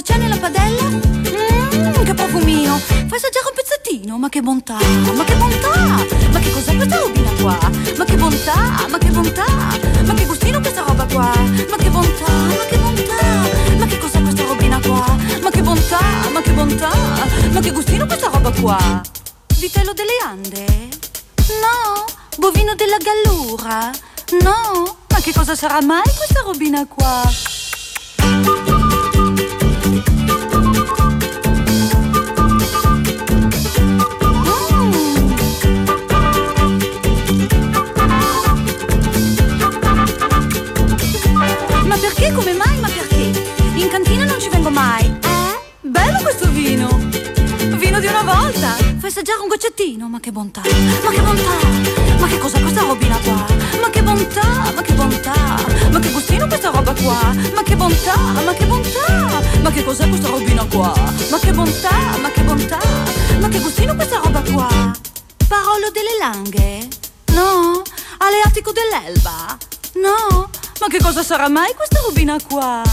c'è nella padella? Che profumino. Fai assaggiare un pezzettino. Ma che bontà, ma che bontà. Ma che cos'è questa robina qua? Ma che bontà, ma che bontà. Ma che gustino questa roba qua? Ma che bontà, ma che bontà. Ma che cos'è questa robina qua? Ma che bontà, ma che bontà. Ma che gustino questa roba qua? Vitello delle Ande? No. Bovino della Gallura? No. Ma che cosa sarà mai questa robina qua? Ma perché? Come mai? Ma perché? In cantina non ci vengo mai. Bello questo vino. Vino di una volta. Fai assaggiare un goccettino. Ma che bontà. Ma che bontà. Ma che cos'è questa robina qua? Ma che bontà. Ma che bontà. Ma che gustino questa roba qua? Ma che bontà. Ma che bontà. Ma che cos'è questa robina qua? Ma che bontà. Ma che bontà. Ma che gustino questa roba qua? Parolo delle Langhe? No. Aleatico dell'Elba? No. Ma che cosa sarà mai questa robina qua?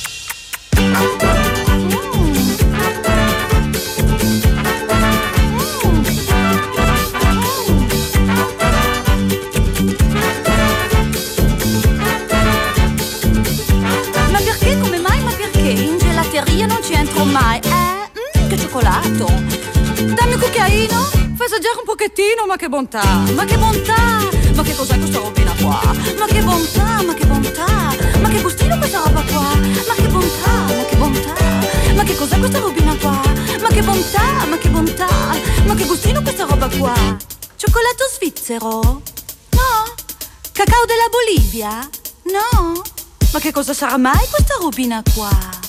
Ma perché? Come mai? Ma perché? In gelateria non ci entro mai. Che cioccolato. Dammi un cucchiaino. Fai assaggiare un pochettino. Ma che bontà. Ma che bontà. Ma che cos'è questa robina qua? Ma che bontà, ma che bontà. Ma che gustino questa roba qua? Ma che bontà, ma che bontà. Ma che cos'è questa robina qua? Ma che bontà, ma che bontà. Ma che gustino questa roba qua? Cioccolato svizzero? No. Cacao della Bolivia? No. Ma che cosa sarà mai questa robina qua?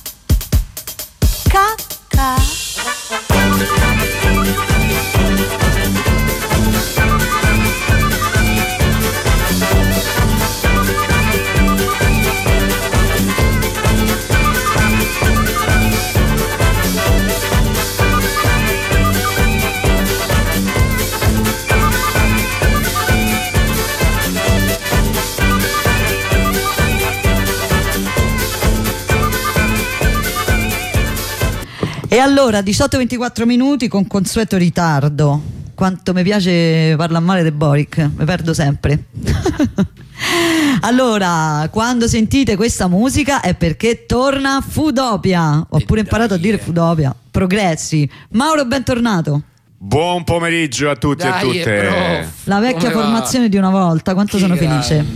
Cacca. E allora 18-24 minuti con consueto ritardo. Quanto mi piace parlare male di Boric, mi perdo sempre. Allora, quando sentite questa musica è perché torna Foodopia. Ho pure imparato a dire Foodopia. Progressi. Mauro, bentornato. Buon pomeriggio a tutti e a tutte. La vecchia formazione di una volta, quanto sono felice.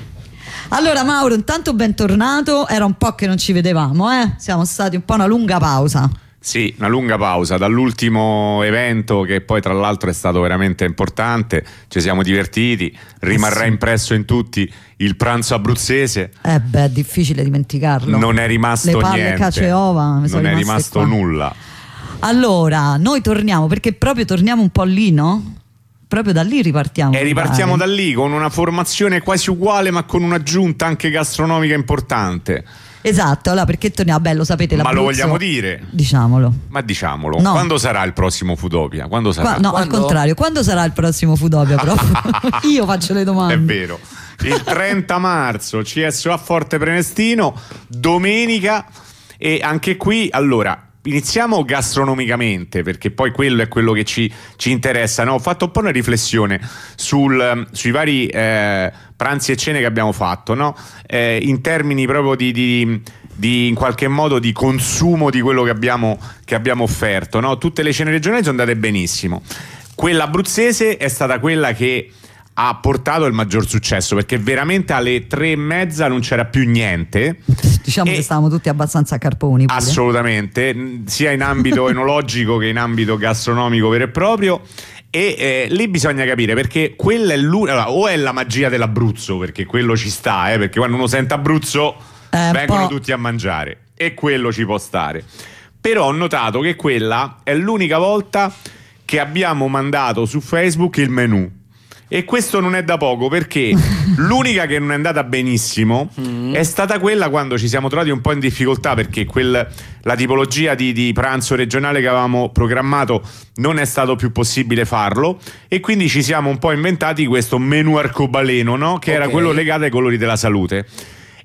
Allora Mauro, intanto bentornato. Era un po' che non ci vedevamo, siamo stati un po' una lunga pausa. Sì, una lunga pausa dall'ultimo evento, che poi tra l'altro è stato veramente importante. Ci siamo divertiti, rimarrà impresso in tutti il pranzo abruzzese. È difficile dimenticarlo. Non è rimasto le palle, niente, cacio e ova, non è rimasto qua. Nulla. Allora, noi torniamo perché proprio torniamo un po' lì, no? Proprio da lì ripartiamo. E ripartiamo da lì con una formazione quasi uguale, ma con un'aggiunta anche gastronomica importante. Esatto, allora perché torniamo? Bello, sapete, ma lo vogliamo dire? Diciamolo. Ma diciamolo. No. Quando sarà il prossimo Foodopia? Quando sarà? No, al contrario, quando sarà il prossimo Foodopia proprio? Io faccio le domande. È vero. Il 30 marzo, CSO a Forte Prenestino, domenica. E anche qui, allora, iniziamo gastronomicamente, perché poi quello è quello che ci interessa, no? Ho fatto un po' una riflessione sui vari pranzi e cene che abbiamo fatto, no? In termini proprio di in qualche modo di consumo di quello che abbiamo offerto, no? Tutte le cene regionali sono andate benissimo. Quella abruzzese è stata quella che ha portato il maggior successo, perché veramente alle 3:30 non c'era più niente. Diciamo che stavamo tutti abbastanza a carponi pure. Assolutamente, sia in ambito enologico che in ambito gastronomico vero e proprio. E lì bisogna capire, perché quella è allora, o è la magia dell'Abruzzo, perché quello ci sta, perché quando uno sente Abruzzo vengono tutti a mangiare, e quello ci può stare. Però ho notato che quella è l'unica volta che abbiamo mandato su Facebook il menù. E questo non è da poco, perché l'unica che non è andata benissimo è stata quella quando ci siamo trovati un po' in difficoltà, perché la tipologia di pranzo regionale che avevamo programmato non è stato più possibile farlo, e quindi ci siamo un po' inventati questo menù arcobaleno, no? Che era quello legato ai colori della salute.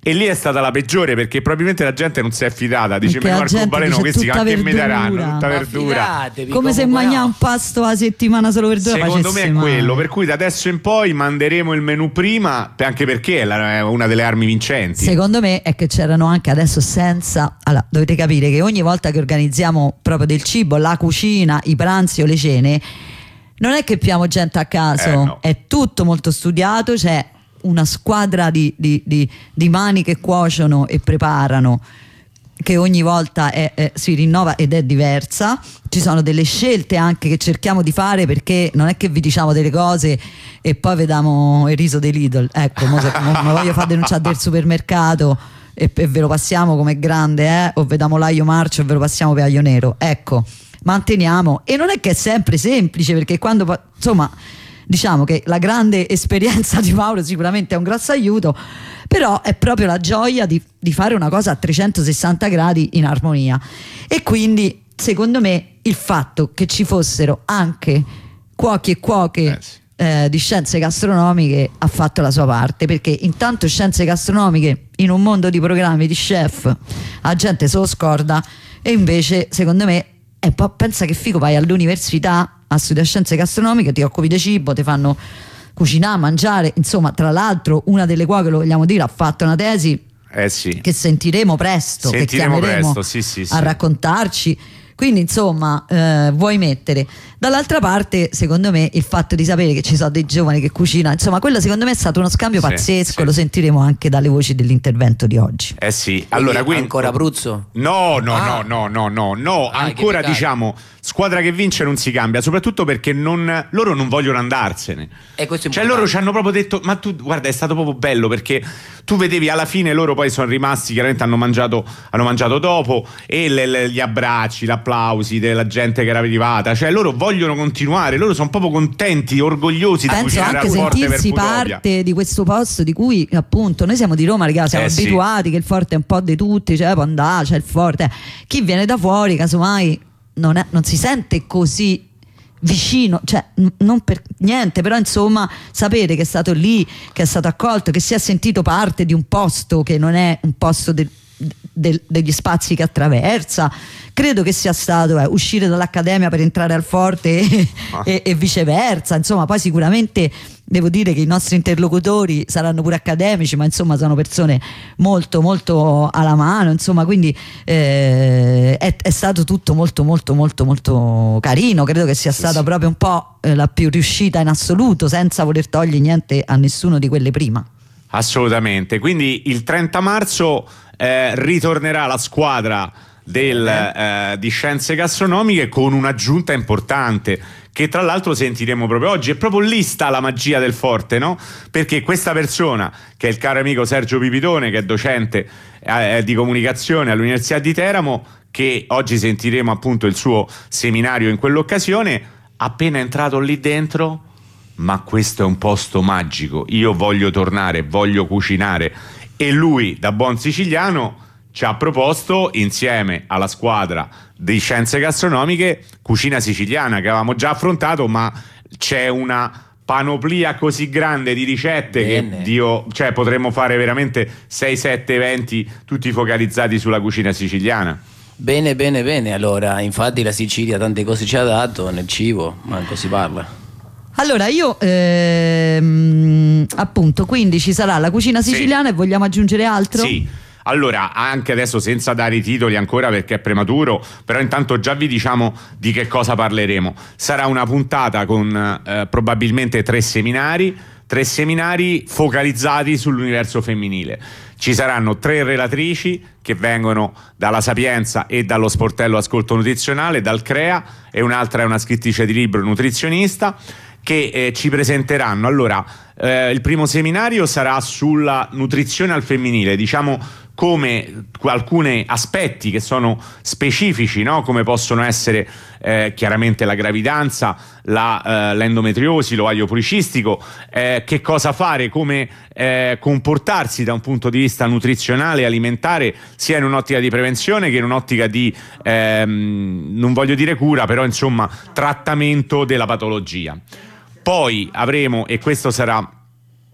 E lì è stata la peggiore, perché probabilmente la gente non si è fidata. Dice: Perché la Marco gente Baleno, dice questi tutta che mi verdura. daranno tutta Ma verdura. fidatevi, Come se comunque mangiare no. un pasto a settimana solo verdura. Secondo me facesse è male. quello, per cui da adesso in poi manderemo il menù prima, anche perché è una delle armi vincenti. Secondo me è che c'erano anche adesso senza. Allora, dovete capire che ogni volta che organizziamo proprio del cibo, la cucina, i pranzi o le cene, non è che piamo gente a caso, No. è tutto molto studiato, c'è una squadra di mani che cuociono e preparano, che ogni volta si rinnova ed è diversa. Ci sono delle scelte anche che cerchiamo di fare, perché non è che vi diciamo delle cose e poi vediamo il riso dei Lidl, ecco, mo voglio far denunciare del supermercato e ve lo passiamo come grande, o vediamo l'aglio marcio e ve lo passiamo per aglio nero, ecco, manteniamo. E non è che è sempre semplice, perché quando insomma, diciamo che la grande esperienza di Mauro sicuramente è un grosso aiuto, però è proprio la gioia di fare una cosa a 360 gradi in armonia. E quindi secondo me il fatto che ci fossero anche cuochi e cuoche di scienze gastronomiche ha fatto la sua parte, perché intanto scienze gastronomiche in un mondo di programmi di chef la gente se lo scorda, e invece secondo me pensa che figo, vai all'università a studiare scienze gastronomiche, ti occupi di cibo, ti fanno cucinare, mangiare, insomma. Tra l'altro una delle cuoche, lo vogliamo dire, ha fatto una tesi che sentiremo presto, che chiameremo a raccontarci. Quindi insomma vuoi mettere dall'altra parte, secondo me, il fatto di sapere che ci sono dei giovani che cucinano, insomma, quello secondo me è stato uno scambio pazzesco. Lo sentiremo anche dalle voci dell'intervento di oggi. Allora, quindi ancora Abruzzo? No, ancora, diciamo, squadra che vince non si cambia, soprattutto perché loro non vogliono andarsene. E questo è cioè loro ci hanno proprio detto, ma tu guarda, è stato proprio bello, perché tu vedevi alla fine loro poi sono rimasti, chiaramente hanno mangiato dopo, e gli abbracci, l'applausi della gente che era arrivata, cioè loro vogliono continuare, loro sono proprio contenti, orgogliosi di cucinare al Forte per sentirsi Putopia. parte di questo posto di cui appunto noi siamo di Roma, ragazzi, siamo abituati che il Forte è un po' di tutti, cioè può andare, c'è il Forte. Chi viene da fuori casomai non si sente così vicino, cioè non per niente, però insomma sapere che è stato lì, che è stato accolto, che si è sentito parte di un posto che non è un posto degli spazi che attraversa, credo che sia stato uscire dall'accademia per entrare al Forte e viceversa. Insomma, poi sicuramente devo dire che i nostri interlocutori saranno pure accademici, ma insomma sono persone molto molto alla mano, insomma, quindi è stato tutto molto molto molto molto carino. Credo che sia stata proprio un po' la più riuscita in assoluto, senza voler togliere niente a nessuno di quelle prima. Assolutamente. Quindi il 30 marzo ritornerà la squadra di scienze gastronomiche, con un'aggiunta importante che tra l'altro sentiremo proprio oggi. E proprio lì sta la magia del Forte, no? Perché questa persona, che è il caro amico Sergio Pipitone, che è docente di comunicazione all'Università di Teramo, che oggi sentiremo appunto il suo seminario in quell'occasione, appena entrato lì dentro: ma questo è un posto magico, io voglio tornare, voglio cucinare. E lui, da buon siciliano, ci ha proposto, insieme alla squadra di scienze gastronomiche, cucina siciliana, che avevamo già affrontato, ma c'è una panoplia così grande di ricette che potremmo fare veramente 6-7 eventi tutti focalizzati sulla cucina siciliana. Bene, allora, infatti la Sicilia tante cose ci ha dato nel cibo, manco si parla. Allora io appunto, quindi ci sarà la cucina siciliana, e vogliamo aggiungere altro? Sì. Allora, anche adesso, senza dare i titoli ancora perché è prematuro, però intanto già vi diciamo di che cosa parleremo. Sarà una puntata con probabilmente 3 seminari focalizzati sull'universo femminile. Ci saranno 3 relatrici che vengono dalla Sapienza e dallo sportello Ascolto Nutrizionale, dal CREA, e un'altra è una scrittrice di libro, nutrizionista, che ci presenteranno. Allora, il primo seminario sarà sulla nutrizione al femminile, diciamo come alcuni aspetti che sono specifici, no? Come possono essere chiaramente la gravidanza, l'endometriosi, l'ovaio policistico, che cosa fare, come comportarsi da un punto di vista nutrizionale e alimentare, sia in un'ottica di prevenzione che in un'ottica di non voglio dire cura, però insomma trattamento della patologia. Poi avremo, e questo sarà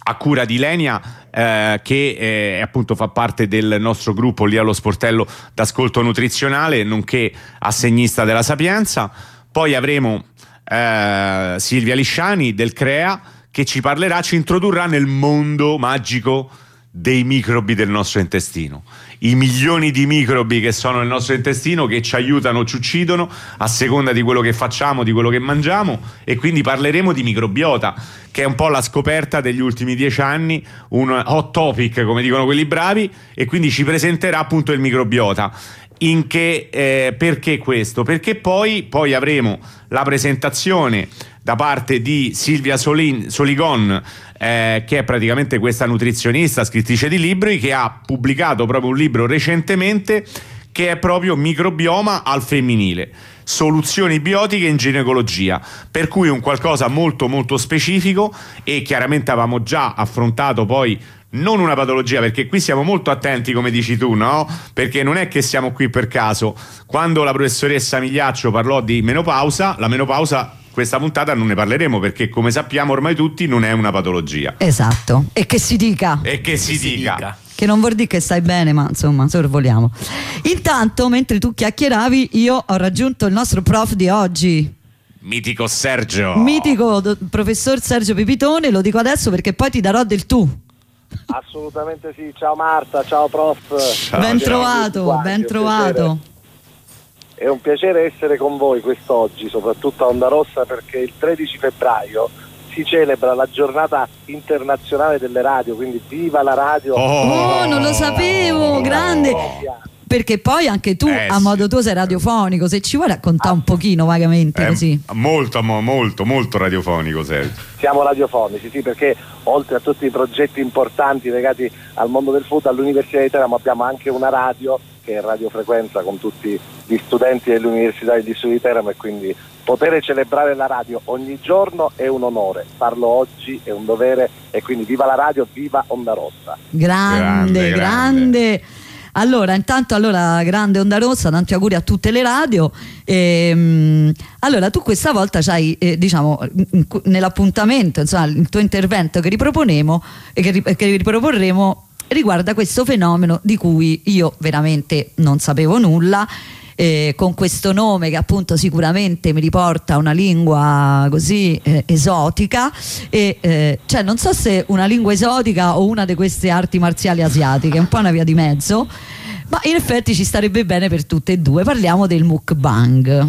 a cura di Lenia, che appunto fa parte del nostro gruppo lì allo sportello d'ascolto nutrizionale, nonché assegnista della Sapienza. Poi avremo Silvia Lisciani del CREA, che ci introdurrà nel mondo magico dei microbi del nostro intestino, i milioni di microbi che sono nel nostro intestino, che ci aiutano o ci uccidono a seconda di quello che facciamo, di quello che mangiamo, e quindi parleremo di microbiota, che è un po' la scoperta degli ultimi 10 anni, un hot topic come dicono quelli bravi, e quindi ci presenterà appunto il microbiota. Perché questo? Perché poi avremo la presentazione da parte di Silvia Soligon, che è praticamente questa nutrizionista, scrittrice di libri, che ha pubblicato proprio un libro recentemente che è proprio Microbioma al femminile, soluzioni biotiche in ginecologia, per cui un qualcosa molto molto specifico. E chiaramente avevamo già affrontato poi non una patologia, perché qui siamo molto attenti, come dici tu, no? Perché non è che siamo qui per caso. Quando la professoressa Migliaccio parlò di menopausa, la menopausa questa puntata non ne parleremo, perché come sappiamo ormai tutti non è una patologia. Esatto, e che si dica. Che non vuol dire che stai bene, ma insomma sorvoliamo. Intanto, mentre tu chiacchieravi, io ho raggiunto il nostro prof di oggi, mitico professor Sergio Pipitone. Lo dico adesso perché poi ti darò del tu. Assolutamente sì, ciao Marta, ciao prof. Ciao. Ben trovato. È un piacere essere con voi quest'oggi, soprattutto a Onda Rossa, perché il 13 febbraio si celebra la giornata internazionale delle radio, quindi viva la radio. Oh, non lo sapevo, grande. Perché poi anche tu a modo tuo sei radiofonico, se ci vuoi raccontare un pochino vagamente così. Molto radiofonico, Sergio. Siamo radiofonici, sì, perché oltre a tutti i progetti importanti legati al mondo del food, all'Università di Teramo abbiamo anche una radio che è radiofrequenza con tutti gli studenti dell'Università degli Studi di Teramo, e quindi poter celebrare la radio ogni giorno è un onore, farlo oggi è un dovere, e quindi viva la radio, viva Onda Rossa. Grande. Allora, grande Onda Rossa, tanti auguri a tutte le radio. Allora, tu questa volta c'hai, nell'appuntamento, insomma, il tuo intervento che riproporremo riguarda questo fenomeno di cui io veramente non sapevo nulla. Con questo nome che appunto sicuramente mi riporta a una lingua così esotica, cioè non so se una lingua esotica o una di queste arti marziali asiatiche, un po' una via di mezzo, ma in effetti ci starebbe bene per tutte e due. Parliamo del mukbang.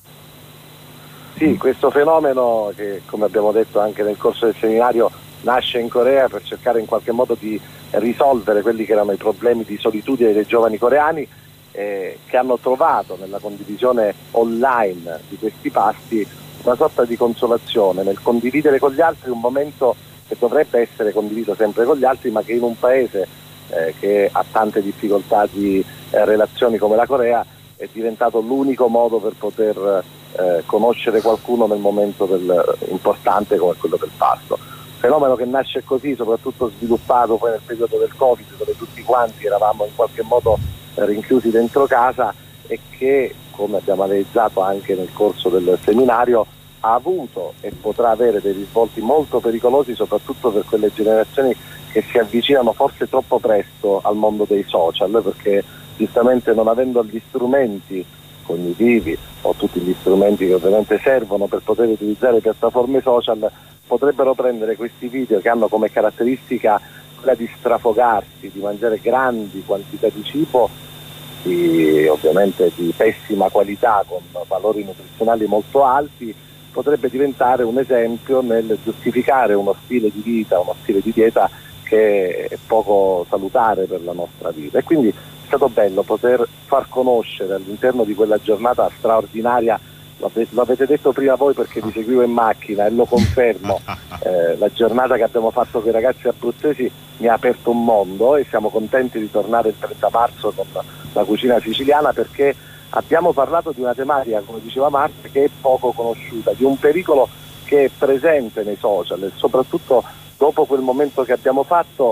Sì, questo fenomeno che, come abbiamo detto anche nel corso del seminario, nasce in Corea per cercare in qualche modo di risolvere quelli che erano i problemi di solitudine dei giovani coreani, che hanno trovato nella condivisione online di questi pasti una sorta di consolazione nel condividere con gli altri un momento che dovrebbe essere condiviso sempre con gli altri, ma che in un paese che ha tante difficoltà di relazioni come la Corea è diventato l'unico modo per poter conoscere qualcuno nel momento importante come quello del pasto. Fenomeno che nasce così, soprattutto sviluppato poi nel periodo del Covid, dove tutti quanti eravamo in qualche modo rinchiusi dentro casa, e che, come abbiamo analizzato anche nel corso del seminario, ha avuto e potrà avere dei risvolti molto pericolosi, soprattutto per quelle generazioni che si avvicinano forse troppo presto al mondo dei social, perché giustamente non avendo gli strumenti cognitivi o tutti gli strumenti che ovviamente servono per poter utilizzare piattaforme social, potrebbero prendere questi video che hanno come caratteristica quella di strafogarsi, di mangiare grandi quantità di cibo, ovviamente di pessima qualità, con valori nutrizionali molto alti, potrebbe diventare un esempio nel giustificare uno stile di vita, uno stile di dieta che è poco salutare per la nostra vita. E quindi è stato bello poter far conoscere all'interno di quella giornata straordinaria, lo avete detto prima voi perché vi seguivo in macchina e lo confermo, la giornata che abbiamo fatto con i ragazzi abruzzesi mi ha aperto un mondo, e siamo contenti di tornare il 30 marzo con la cucina siciliana, perché abbiamo parlato di una tematica, come diceva Marta, che è poco conosciuta, di un pericolo che è presente nei social, e soprattutto dopo quel momento che abbiamo fatto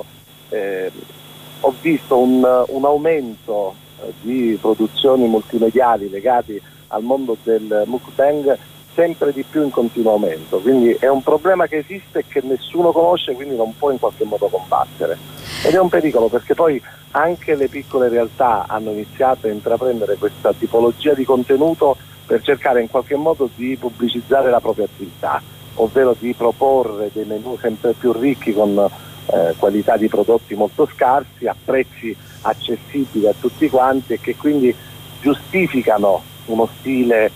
ho visto un aumento di produzioni multimediali legati al mondo del mukbang sempre di più in continuo aumento, quindi è un problema che esiste e che nessuno conosce, quindi non può in qualche modo combattere, ed è un pericolo perché poi anche le piccole realtà hanno iniziato a intraprendere questa tipologia di contenuto per cercare in qualche modo di pubblicizzare la propria attività, ovvero di proporre dei menù sempre più ricchi con qualità di prodotti molto scarsi a prezzi accessibili a tutti quanti, e che quindi giustificano uno stile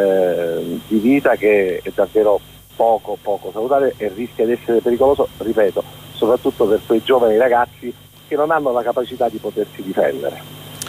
di vita che è davvero poco salutare e rischia di essere pericoloso, ripeto, soprattutto per quei giovani ragazzi che non hanno la capacità di potersi difendere.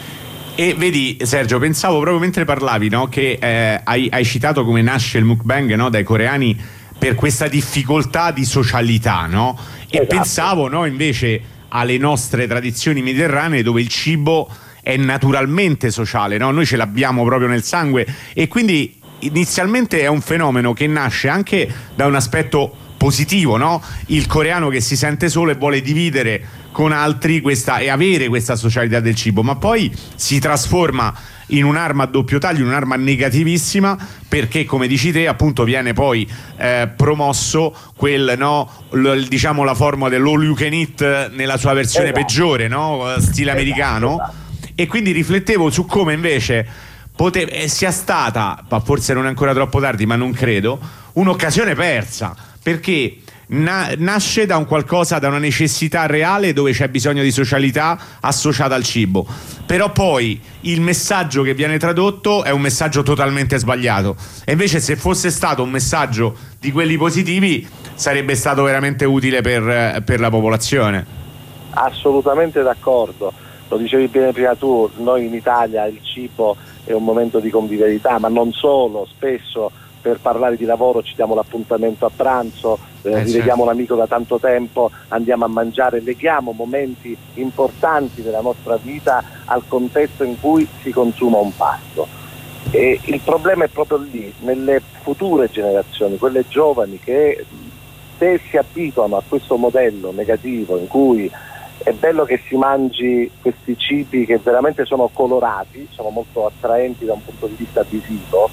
E vedi Sergio, pensavo proprio mentre parlavi, no, che hai citato come nasce il mukbang, no, dai coreani per questa difficoltà di socialità, no? E esatto. Pensavo, no, invece alle nostre tradizioni mediterranee dove il cibo è naturalmente sociale, no? Noi ce l'abbiamo proprio nel sangue, e quindi inizialmente è un fenomeno che nasce anche da un aspetto positivo, no? Il coreano che si sente solo e vuole dividere con altri e avere questa socialità del cibo, ma poi si trasforma in un'arma a doppio taglio, in un'arma negativissima, perché come dici te appunto viene poi promosso quel, no, diciamo la formula dell'all you can eat nella sua versione peggiore, no? Stile americano. E quindi riflettevo su come invece sia stata, ma forse non è ancora troppo tardi, ma non credo, un'occasione persa, perché nasce da un qualcosa, da una necessità reale dove c'è bisogno di socialità associata al cibo, però poi il messaggio che viene tradotto è un messaggio totalmente sbagliato, e invece se fosse stato un messaggio di quelli positivi sarebbe stato veramente utile per la popolazione. Assolutamente d'accordo, lo dicevi bene prima tu, noi in Italia il cibo è un momento di convivialità, ma non solo, spesso per parlare di lavoro ci diamo l'appuntamento a pranzo, rivediamo l'amico da tanto tempo, andiamo a mangiare, leghiamo momenti importanti della nostra vita al contesto in cui si consuma un pasto. E il problema è proprio lì, nelle future generazioni, quelle giovani che se si abituano a questo modello negativo in cui è bello che si mangi questi cibi che veramente sono colorati, sono molto attraenti da un punto di vista visivo,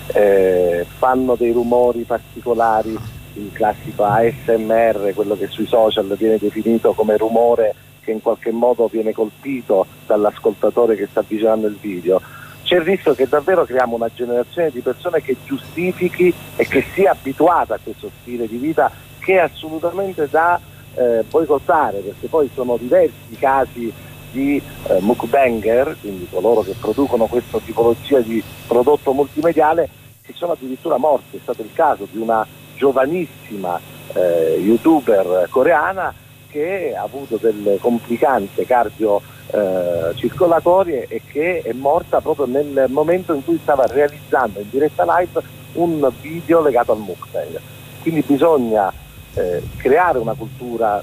fanno dei rumori particolari, il classico ASMR, quello che sui social viene definito come rumore che in qualche modo viene colpito dall'ascoltatore che sta avvicinando il video. C'è il rischio che davvero creiamo una generazione di persone che giustifichi e che sia abituata a questo stile di vita, che è assolutamente da boicottare, perché poi sono diversi i casi di mukbanger, quindi coloro che producono questa tipologia di prodotto multimediale, che sono addirittura morti. È stato il caso di una giovanissima youtuber coreana che ha avuto delle complicanze cardiocircolatorie e che è morta proprio nel momento in cui stava realizzando in diretta live un video legato al mukbang. Quindi bisogna creare una cultura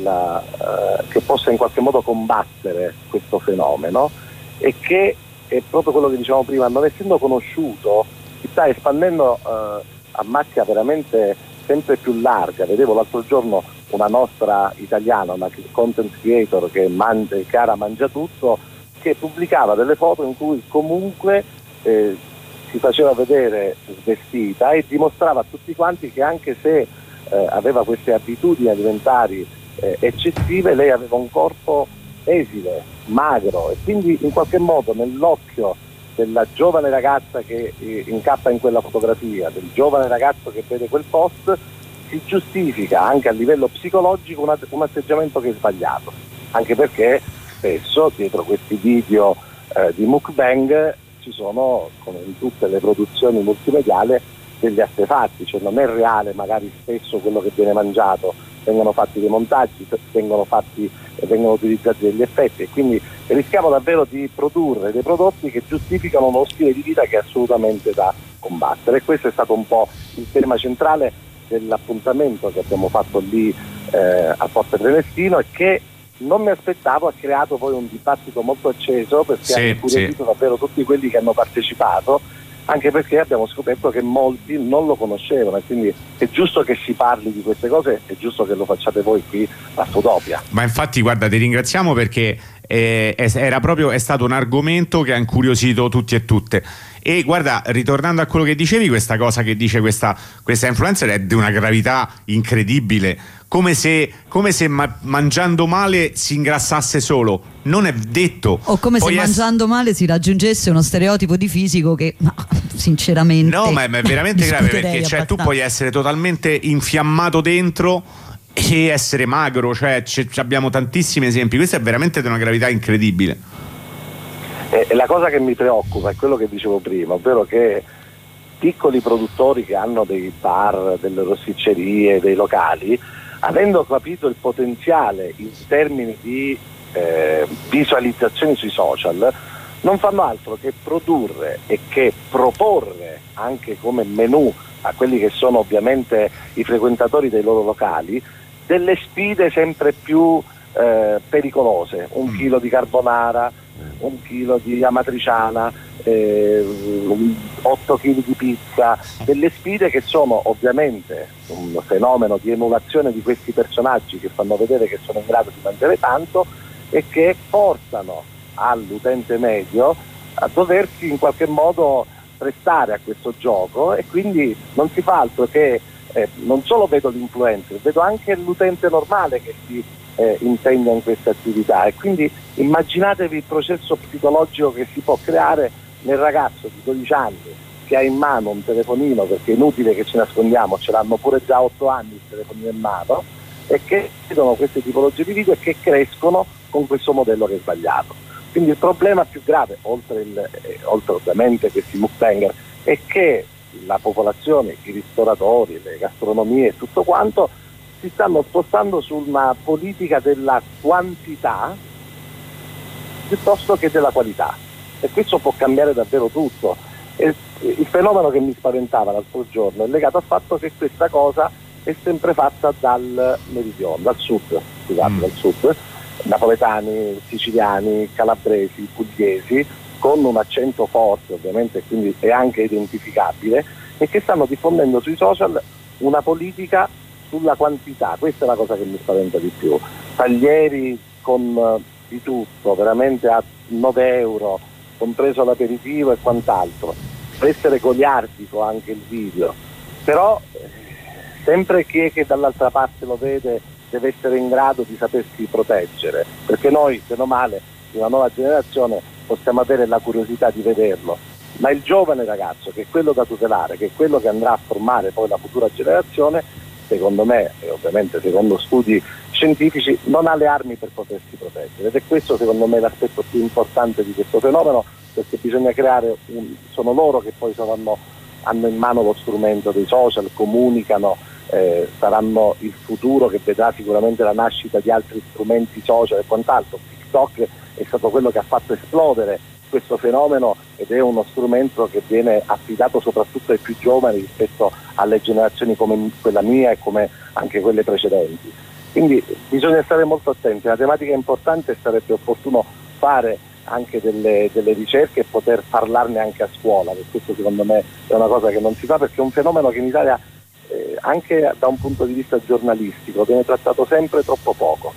che possa in qualche modo combattere questo fenomeno, e che è proprio quello che dicevamo prima, non essendo conosciuto si sta espandendo a macchia veramente sempre più larga. Vedevo l'altro giorno una nostra italiana, una content creator che Chiara Mangiatutto, che pubblicava delle foto in cui comunque si faceva vedere svestita e dimostrava a tutti quanti che anche se aveva queste abitudini alimentari eccessive, lei aveva un corpo esile, magro, e quindi in qualche modo nell'occhio della giovane ragazza che incappa in quella fotografia, del giovane ragazzo che vede quel post, si giustifica anche a livello psicologico un atteggiamento che è sbagliato, anche perché spesso dietro questi video di mukbang ci sono, come in tutte le produzioni multimediali, degli artefatti, cioè non è reale magari spesso quello che viene mangiato, vengono fatti dei montaggi, vengono utilizzati degli effetti, e quindi rischiamo davvero di produrre dei prodotti che giustificano uno stile di vita che è assolutamente da combattere. E questo è stato un po' il tema centrale dell'appuntamento che abbiamo fatto lì a Porta Prenestina, e che non mi aspettavo, ha creato poi un dibattito molto acceso, perché ha incuriosito davvero tutti quelli che hanno partecipato, anche perché abbiamo scoperto che molti non lo conoscevano, e quindi è giusto che si parli di queste cose, è giusto che lo facciate voi qui a Fotopia. Ma infatti guarda, ti ringraziamo perché è stato un argomento che ha incuriosito tutti e tutte. E guarda, ritornando a quello che dicevi, questa cosa che dice questa influencer è di una gravità incredibile, come se mangiando male si ingrassasse solo. Non è detto. O come se mangiando male si raggiungesse uno stereotipo di fisico che sinceramente no, ma è veramente grave, perché tu puoi essere totalmente infiammato dentro e essere magro, cioè abbiamo tantissimi esempi. Questa è veramente di una gravità incredibile. La cosa che mi preoccupa è quello che dicevo prima, ovvero che piccoli produttori che hanno dei bar, delle rossiccerie, dei locali, avendo capito il potenziale in termini di visualizzazioni sui social, non fanno altro che produrre e che proporre anche come menù a quelli che sono ovviamente i frequentatori dei loro locali delle sfide sempre più pericolose, 1 chilo di carbonara, 1 chilo di amatriciana, 8 kg di pizza, delle sfide che sono ovviamente un fenomeno di emulazione di questi personaggi che fanno vedere che sono in grado di mangiare tanto e che portano all'utente medio a doversi in qualche modo prestare a questo gioco, e quindi non si fa altro che non solo vedo l'influencer, vedo anche l'utente normale che si impegna in questa attività, e quindi immaginatevi il processo psicologico che si può creare nel ragazzo di 12 anni che ha in mano un telefonino, perché è inutile che ci nascondiamo, ce l'hanno pure già a 8 anni il telefonino in mano, e che vedono queste tipologie di video e che crescono con questo modello che è sbagliato. Quindi il problema più grave, oltre ovviamente questi mukbanger, è che la popolazione, i ristoratori, le gastronomie e tutto quanto si stanno spostando su una politica della quantità piuttosto che della qualità, e questo può cambiare davvero tutto. E il fenomeno che mi spaventava l'altro giorno è legato al fatto che questa cosa è sempre fatta dal meridione, dal sud, napoletani, siciliani, calabresi, pugliesi, con un accento forte ovviamente, quindi è anche identificabile, e che stanno diffondendo sui social una politica sulla quantità. Questa è la cosa che mi spaventa di più. Taglieri con di tutto, veramente a 9 euro, compreso l'aperitivo e quant'altro. Può essere goliardico anche il video, però sempre chi è che dall'altra parte lo vede deve essere in grado di sapersi proteggere, perché noi, bene o male, di una nuova generazione possiamo avere la curiosità di vederlo, ma il giovane ragazzo, che è quello da tutelare, che è quello che andrà a formare poi la futura generazione, secondo me, e ovviamente secondo studi scientifici, non ha le armi per potersi proteggere, ed è questo secondo me l'aspetto più importante di questo fenomeno, perché bisogna creare sono loro che poi hanno in mano lo strumento dei social, comunicano, saranno il futuro che vedrà sicuramente la nascita di altri strumenti social e quant'altro. TikTok è stato quello che ha fatto esplodere questo fenomeno ed è uno strumento che viene affidato soprattutto ai più giovani rispetto alle generazioni come quella mia e come anche quelle precedenti. Quindi bisogna stare molto attenti, la tematica è importante e sarebbe opportuno fare anche delle ricerche e poter parlarne anche a scuola, perché questo secondo me è una cosa che non si fa, perché è un fenomeno che in Italia anche da un punto di vista giornalistico viene trattato sempre troppo poco.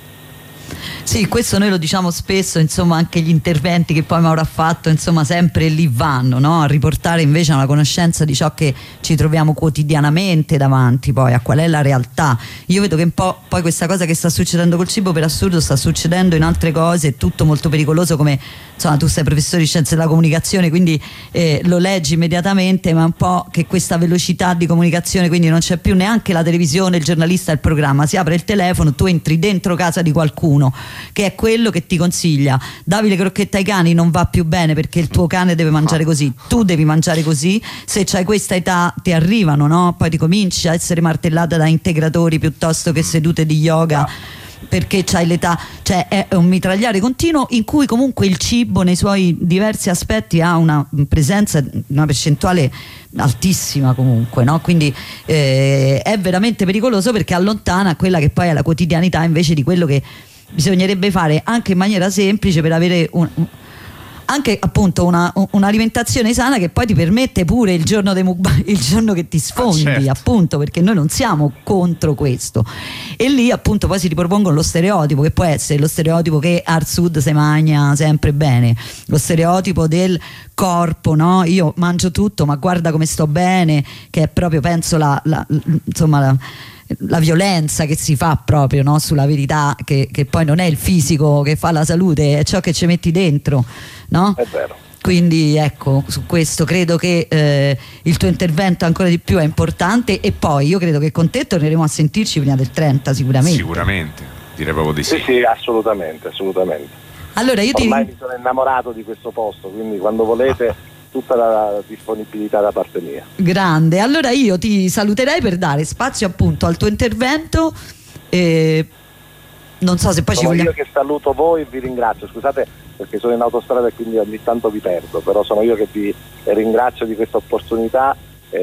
Sì, questo noi lo diciamo spesso, insomma, anche gli interventi che poi Mauro ha fatto, insomma, sempre lì vanno, no? A riportare invece una conoscenza di ciò che ci troviamo quotidianamente davanti, poi a qual è la realtà. Io vedo che un po' poi questa cosa che sta succedendo col cibo, per assurdo, sta succedendo in altre cose, è tutto molto pericoloso, come insomma tu sei professore di scienze della comunicazione, quindi lo leggi immediatamente, ma un po' che questa velocità di comunicazione, quindi non c'è più neanche la televisione, il giornalista, il programma, si apre il telefono, tu entri dentro casa di qualcuno che è quello che ti consiglia: Davide crocchetta ai cani non va più bene perché il tuo cane deve mangiare così, tu devi mangiare così, se c'hai questa età ti arrivano, no? Poi ti cominci a essere martellata da integratori piuttosto che sedute di yoga perché c'hai l'età, cioè è un mitragliare continuo in cui comunque il cibo nei suoi diversi aspetti ha una presenza, una percentuale altissima comunque, no? Quindi è veramente pericoloso, perché allontana quella che poi è la quotidianità invece di quello che bisognerebbe fare anche in maniera semplice per avere anche appunto un'alimentazione sana che poi ti permette pure il giorno il giorno che ti sfondi, certo. appunto, perché noi non siamo contro questo, e lì appunto poi si ripropongono lo stereotipo, che può essere lo stereotipo che al sud si mangia sempre bene, lo stereotipo del corpo, no? Io mangio tutto ma guarda come sto bene, che è proprio, penso, insomma la violenza che si fa proprio, no? Sulla verità che poi non è il fisico che fa la salute, è ciò che ci metti dentro, no? È vero. Quindi ecco, su questo credo che il tuo intervento ancora di più è importante, e poi io credo che con te torneremo a sentirci prima del 30 Sicuramente, direi proprio di sì. Sì, assolutamente. Allora io ormai mi sono innamorato di questo posto, quindi quando volete tutta la disponibilità da parte mia. Grande, allora io ti saluterei per dare spazio appunto al tuo intervento, non so se poi sono ci vogliamo... io che saluto voi e vi ringrazio, scusate perché sono in autostrada e quindi ogni tanto vi perdo, però sono io che vi ringrazio di questa opportunità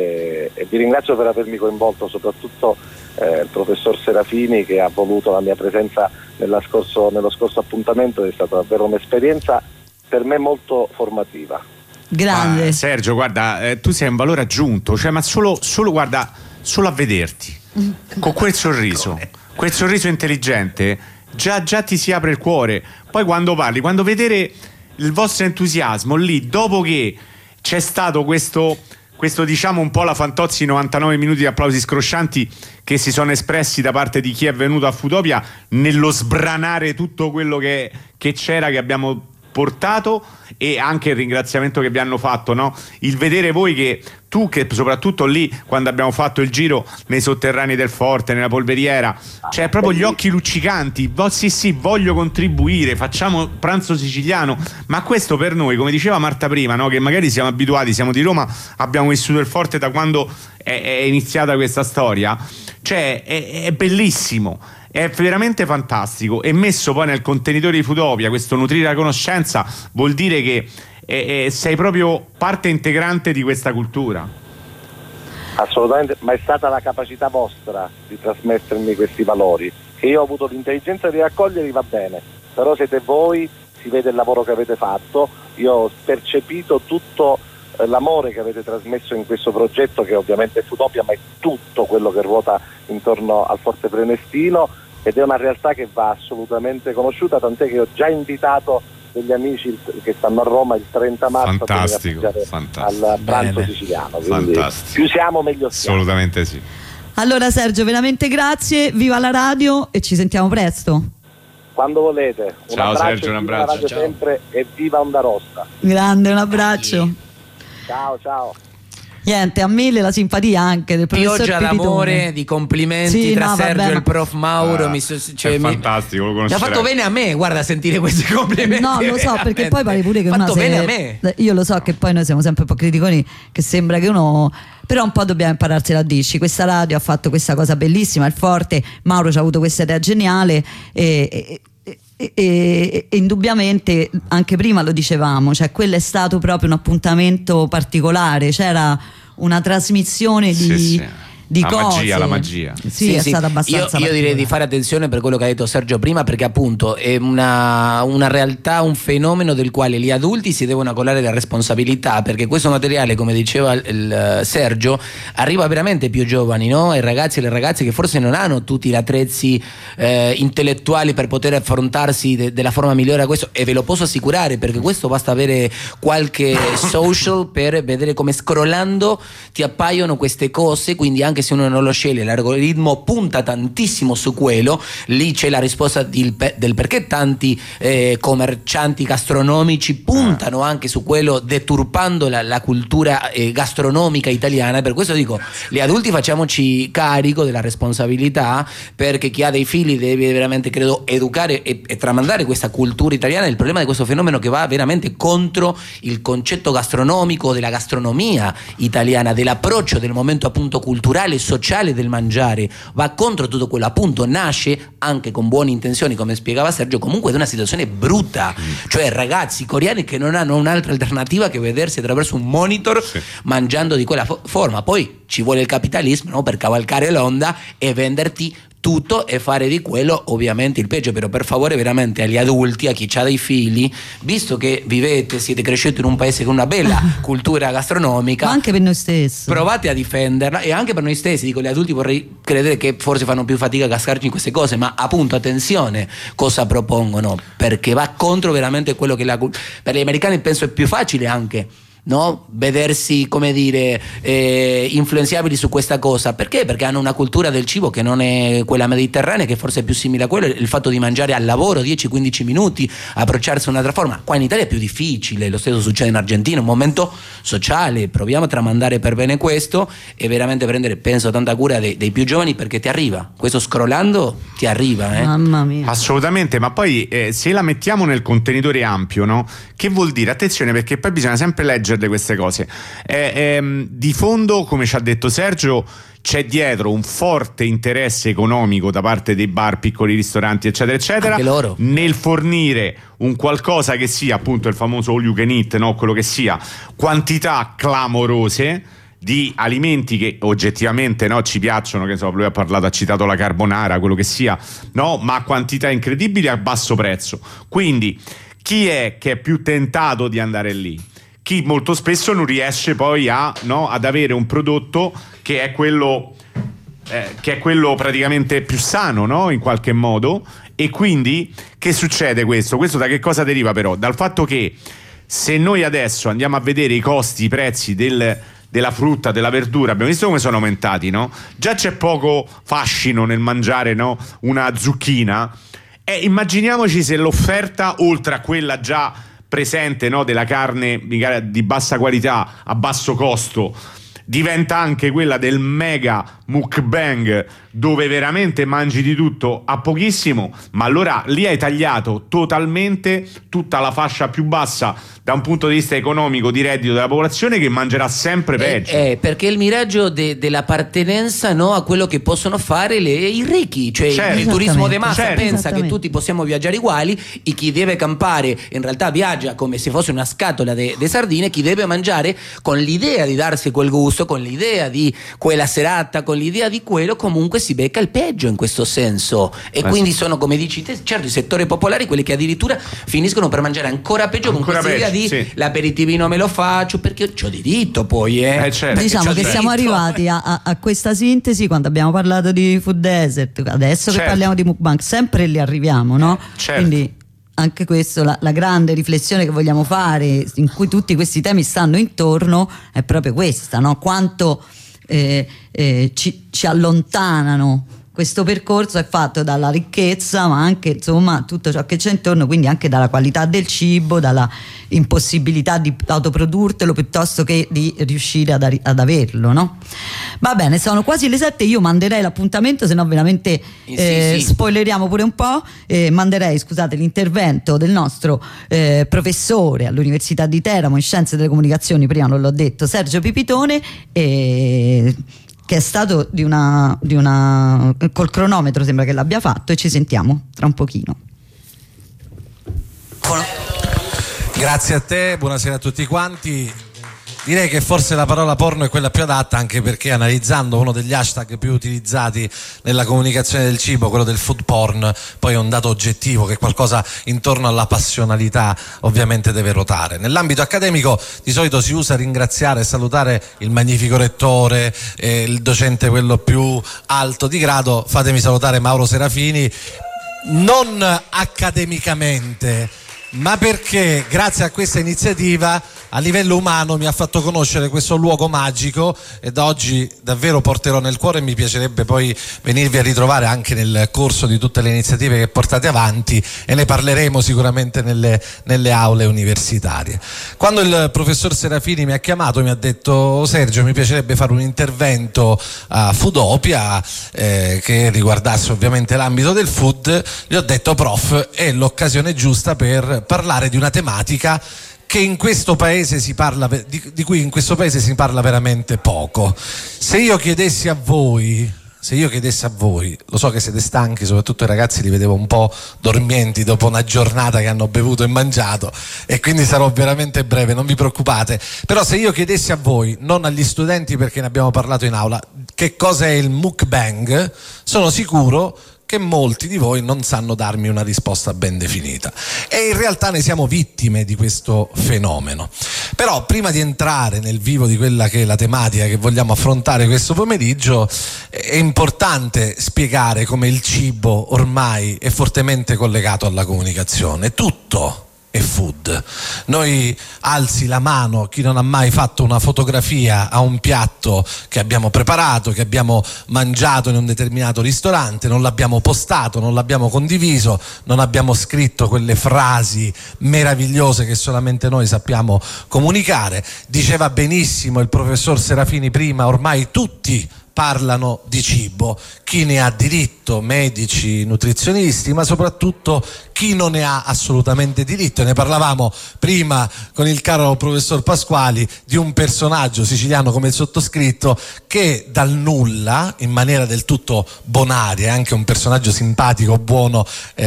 e vi ringrazio per avermi coinvolto, soprattutto il professor Serafini, che ha voluto la mia presenza nello scorso appuntamento. È stata davvero un'esperienza per me molto formativa. Grande. Sergio, guarda, tu sei un valore aggiunto, cioè, ma solo guarda, solo a vederti con quel sorriso intelligente, già ti si apre il cuore. Poi quando parli, quando vedere il vostro entusiasmo lì, dopo che c'è stato questo diciamo un po' la Fantozzi 99 minuti di applausi scroscianti che si sono espressi da parte di chi è venuto a Futopia nello sbranare tutto quello che c'era, che abbiamo portato, e anche il ringraziamento che vi hanno fatto, no? Il vedere voi che soprattutto lì quando abbiamo fatto il giro nei sotterranei del forte, nella polveriera, cioè proprio gli occhi luccicanti, sì, voglio contribuire, facciamo pranzo siciliano. Ma questo per noi, come diceva Marta prima, no? Che magari siamo abituati, siamo di Roma, abbiamo vissuto il forte da quando è iniziata questa storia, cioè è bellissimo, è veramente fantastico, e messo poi nel contenitore di Futopia, questo nutrire la conoscenza vuol dire che sei proprio parte integrante di questa cultura. Assolutamente, ma è stata la capacità vostra di trasmettermi questi valori, che io ho avuto l'intelligenza di raccoglierli, va bene, però siete voi, si vede il lavoro che avete fatto, io ho percepito tutto l'amore che avete trasmesso in questo progetto, che ovviamente è Futopia, ma è tutto quello che ruota intorno al Forte Prenestino, ed è una realtà che va assolutamente conosciuta, tant'è che ho già invitato degli amici che stanno a Roma il 30 marzo fantastico. Al pranzo siciliano, quindi più siamo meglio siamo. Assolutamente sì. Allora Sergio, veramente grazie, viva la radio e ci sentiamo presto. Quando volete. Ciao Sergio, un abbraccio. Ciao. Sempre, e viva Onda Rossa. Grande, un abbraccio. Ciao. Niente, a mille la simpatia anche del professor Pioggia d'amore, di complimenti tra Sergio e il prof Mauro. È fantastico, lo mi ha fatto bene a me, guarda, sentire questi complimenti. No, lo so, perché poi pare pure che ha uno fatto bene a me. Io lo so che poi noi siamo sempre un po' criticoni, che sembra che uno, però un po' dobbiamo impararsela a dirci. Questa radio ha fatto questa cosa bellissima, il forte, Mauro ci ha avuto questa idea geniale e indubbiamente anche prima lo dicevamo, cioè quello è stato proprio un appuntamento particolare, c'era una trasmissione di cose. La magia. Sì, è stata abbastanza. Io direi di fare attenzione per quello che ha detto Sergio prima, perché appunto è una realtà, un fenomeno del quale gli adulti si devono accollare la responsabilità, perché questo materiale, come diceva il Sergio, arriva veramente ai più giovani, no? Ai ragazzi e alle ragazze che forse non hanno tutti gli attrezzi intellettuali per poter affrontarsi della forma migliore a questo, e ve lo posso assicurare, perché questo basta avere qualche social per vedere come scrollando ti appaiono queste cose, quindi anche se uno non lo sceglie, l'algoritmo punta tantissimo su quello. Lì c'è la risposta del perché tanti commercianti gastronomici puntano anche su quello, deturpando la cultura gastronomica italiana. Per questo dico, gli adulti facciamoci carico della responsabilità, perché chi ha dei figli deve veramente, credo, educare e tramandare questa cultura italiana. Il problema di questo fenomeno che va veramente contro il concetto gastronomico, della gastronomia italiana, dell'approccio, del momento appunto culturale, sociale del mangiare, va contro tutto quello, appunto nasce anche con buone intenzioni, come spiegava Sergio, comunque da una situazione brutta, cioè ragazzi coreani che non hanno un'altra alternativa che vedersi attraverso un monitor mangiando di quella forma. Poi ci vuole il capitalismo, no? Per cavalcare l'onda e venderti tutto e fare di quello ovviamente il peggio. Però per favore veramente agli adulti, a chi ha dei figli, visto che siete cresciuti in un paese con una bella cultura gastronomica, ma anche per noi stessi, provate a difenderla. E anche per noi stessi, dico, gli adulti vorrei credere che forse fanno più fatica a cascarci in queste cose, ma appunto attenzione cosa propongono, perché va contro veramente quello che per gli americani penso è più facile anche, no? Vedersi, come dire, influenzabili su questa cosa. Perché? Perché hanno una cultura del cibo che non è quella mediterranea, che forse è più simile a quello, il fatto di mangiare al lavoro 10-15 minuti, approcciarsi a un'altra forma. Qua in Italia è più difficile, lo stesso succede in Argentina, un momento sociale. Proviamo a tramandare per bene questo e veramente prendere, penso, tanta cura dei più giovani, perché ti arriva, questo scrollando ti arriva, mamma mia. Assolutamente, ma poi se la mettiamo nel contenitore ampio, no? Che vuol dire? Attenzione, perché poi bisogna sempre leggere queste cose. Di fondo, come ci ha detto Sergio, c'è dietro un forte interesse economico da parte dei bar, piccoli ristoranti, eccetera eccetera, anche loro, nel fornire un qualcosa che sia appunto il famoso all you can eat, no? Quello che sia, quantità clamorose di alimenti che oggettivamente, no, ci piacciono, che lui ha citato la carbonara, quello che sia, no, ma a quantità incredibili a basso prezzo. Quindi chi è che è più tentato di andare lì? Chi molto spesso non riesce poi ad avere un prodotto che è quello praticamente più sano, no? In qualche modo. E quindi che succede questo? Questo da che cosa deriva però? Dal fatto che se noi adesso andiamo a vedere i costi, i prezzi della frutta, della verdura, abbiamo visto come sono aumentati, no? Già c'è poco fascino nel mangiare, no, una zucchina. Immaginiamoci se l'offerta, oltre a quella già presente, no, della carne di bassa qualità a basso costo, diventa anche quella del mega mukbang, dove veramente mangi di tutto a pochissimo, ma allora lì hai tagliato totalmente tutta la fascia più bassa da un punto di vista economico di reddito della popolazione, che mangerà sempre peggio. Perché il miraggio dell'appartenenza, no, a quello che possono fare i ricchi, cioè certo, il turismo di massa, certo, pensa che tutti possiamo viaggiare uguali, e chi deve campare in realtà viaggia come se fosse una scatola di sardine. Chi deve mangiare con l'idea di darsi quel gusto, con l'idea di quella serata, con l'idea di quello, comunque si becca il peggio in questo senso. E quindi sono, come dici te, certo, i settori popolari quelli che addirittura finiscono per mangiare ancora peggio, con questa idea di l'aperitivino me lo faccio perché c'ho diritto poi, certo. Diciamo che siamo arrivati a questa sintesi quando abbiamo parlato di food desert, adesso che parliamo di mukbang, sempre lì arriviamo, no? Certo. Quindi anche questo, la grande riflessione che vogliamo fare, in cui tutti questi temi stanno intorno, è proprio questa, no? Quanto ci allontanano. Questo percorso è fatto dalla ricchezza, ma anche, insomma, tutto ciò che c'è intorno, quindi anche dalla qualità del cibo, dalla impossibilità di autoprodurtelo piuttosto che di riuscire ad averlo, no? Va bene, sono quasi le 7, io manderei l'appuntamento, se no veramente spoileriamo pure un po'. Manderei, scusate, l'intervento del nostro professore all'Università di Teramo in Scienze delle Comunicazioni, prima non l'ho detto, Sergio Pipitone, che è stato col cronometro sembra che l'abbia fatto, e ci sentiamo tra un pochino. Grazie a te, buonasera a tutti quanti. Direi che forse la parola porno è quella più adatta, anche perché, analizzando uno degli hashtag più utilizzati nella comunicazione del cibo, quello del food porn, poi è un dato oggettivo che qualcosa intorno alla passionalità ovviamente deve ruotare. Nell'ambito accademico di solito si usa ringraziare e salutare il magnifico rettore, il docente quello più alto di grado. Fatemi salutare Mauro Serafini, non accademicamente, ma perché grazie a questa iniziativa a livello umano mi ha fatto conoscere questo luogo magico, e da oggi davvero porterò nel cuore, e mi piacerebbe poi venirvi a ritrovare anche nel corso di tutte le iniziative che portate avanti, e ne parleremo sicuramente nelle aule universitarie. Quando il professor Serafini mi ha chiamato, mi ha detto: Sergio, mi piacerebbe fare un intervento a Foodopia che riguardasse ovviamente l'ambito del food, gli ho detto: prof, è l'occasione giusta per parlare di una tematica che in questo paese si parla, di cui in questo paese si parla veramente poco. Se io chiedessi a voi se io chiedessi a voi, lo so che siete stanchi, soprattutto i ragazzi li vedevo un po' dormienti dopo una giornata che hanno bevuto e mangiato, e quindi sarò veramente breve, non vi preoccupate, però se io chiedessi a voi, non agli studenti perché ne abbiamo parlato in aula, che cosa è il mukbang, sono sicuro che molti di voi non sanno darmi una risposta ben definita, e in realtà ne siamo vittime di questo fenomeno. Però prima di entrare nel vivo di quella che è la tematica che vogliamo affrontare questo pomeriggio, è importante spiegare come il cibo ormai è fortemente collegato alla comunicazione. Tutto è food. Noi, alzi la mano chi non ha mai fatto una fotografia a un piatto che abbiamo preparato, che abbiamo mangiato in un determinato ristorante, non l'abbiamo postato, non l'abbiamo condiviso, non abbiamo scritto quelle frasi meravigliose che solamente noi sappiamo comunicare. Diceva benissimo il professor Serafini prima, ormai tutti parlano di cibo, chi ne ha diritto, medici, nutrizionisti, ma soprattutto chi non ne ha assolutamente diritto. Ne parlavamo prima con il caro professor Pasquali di un personaggio siciliano come il sottoscritto che dal nulla, in maniera del tutto bonaria, anche un personaggio simpatico, buono,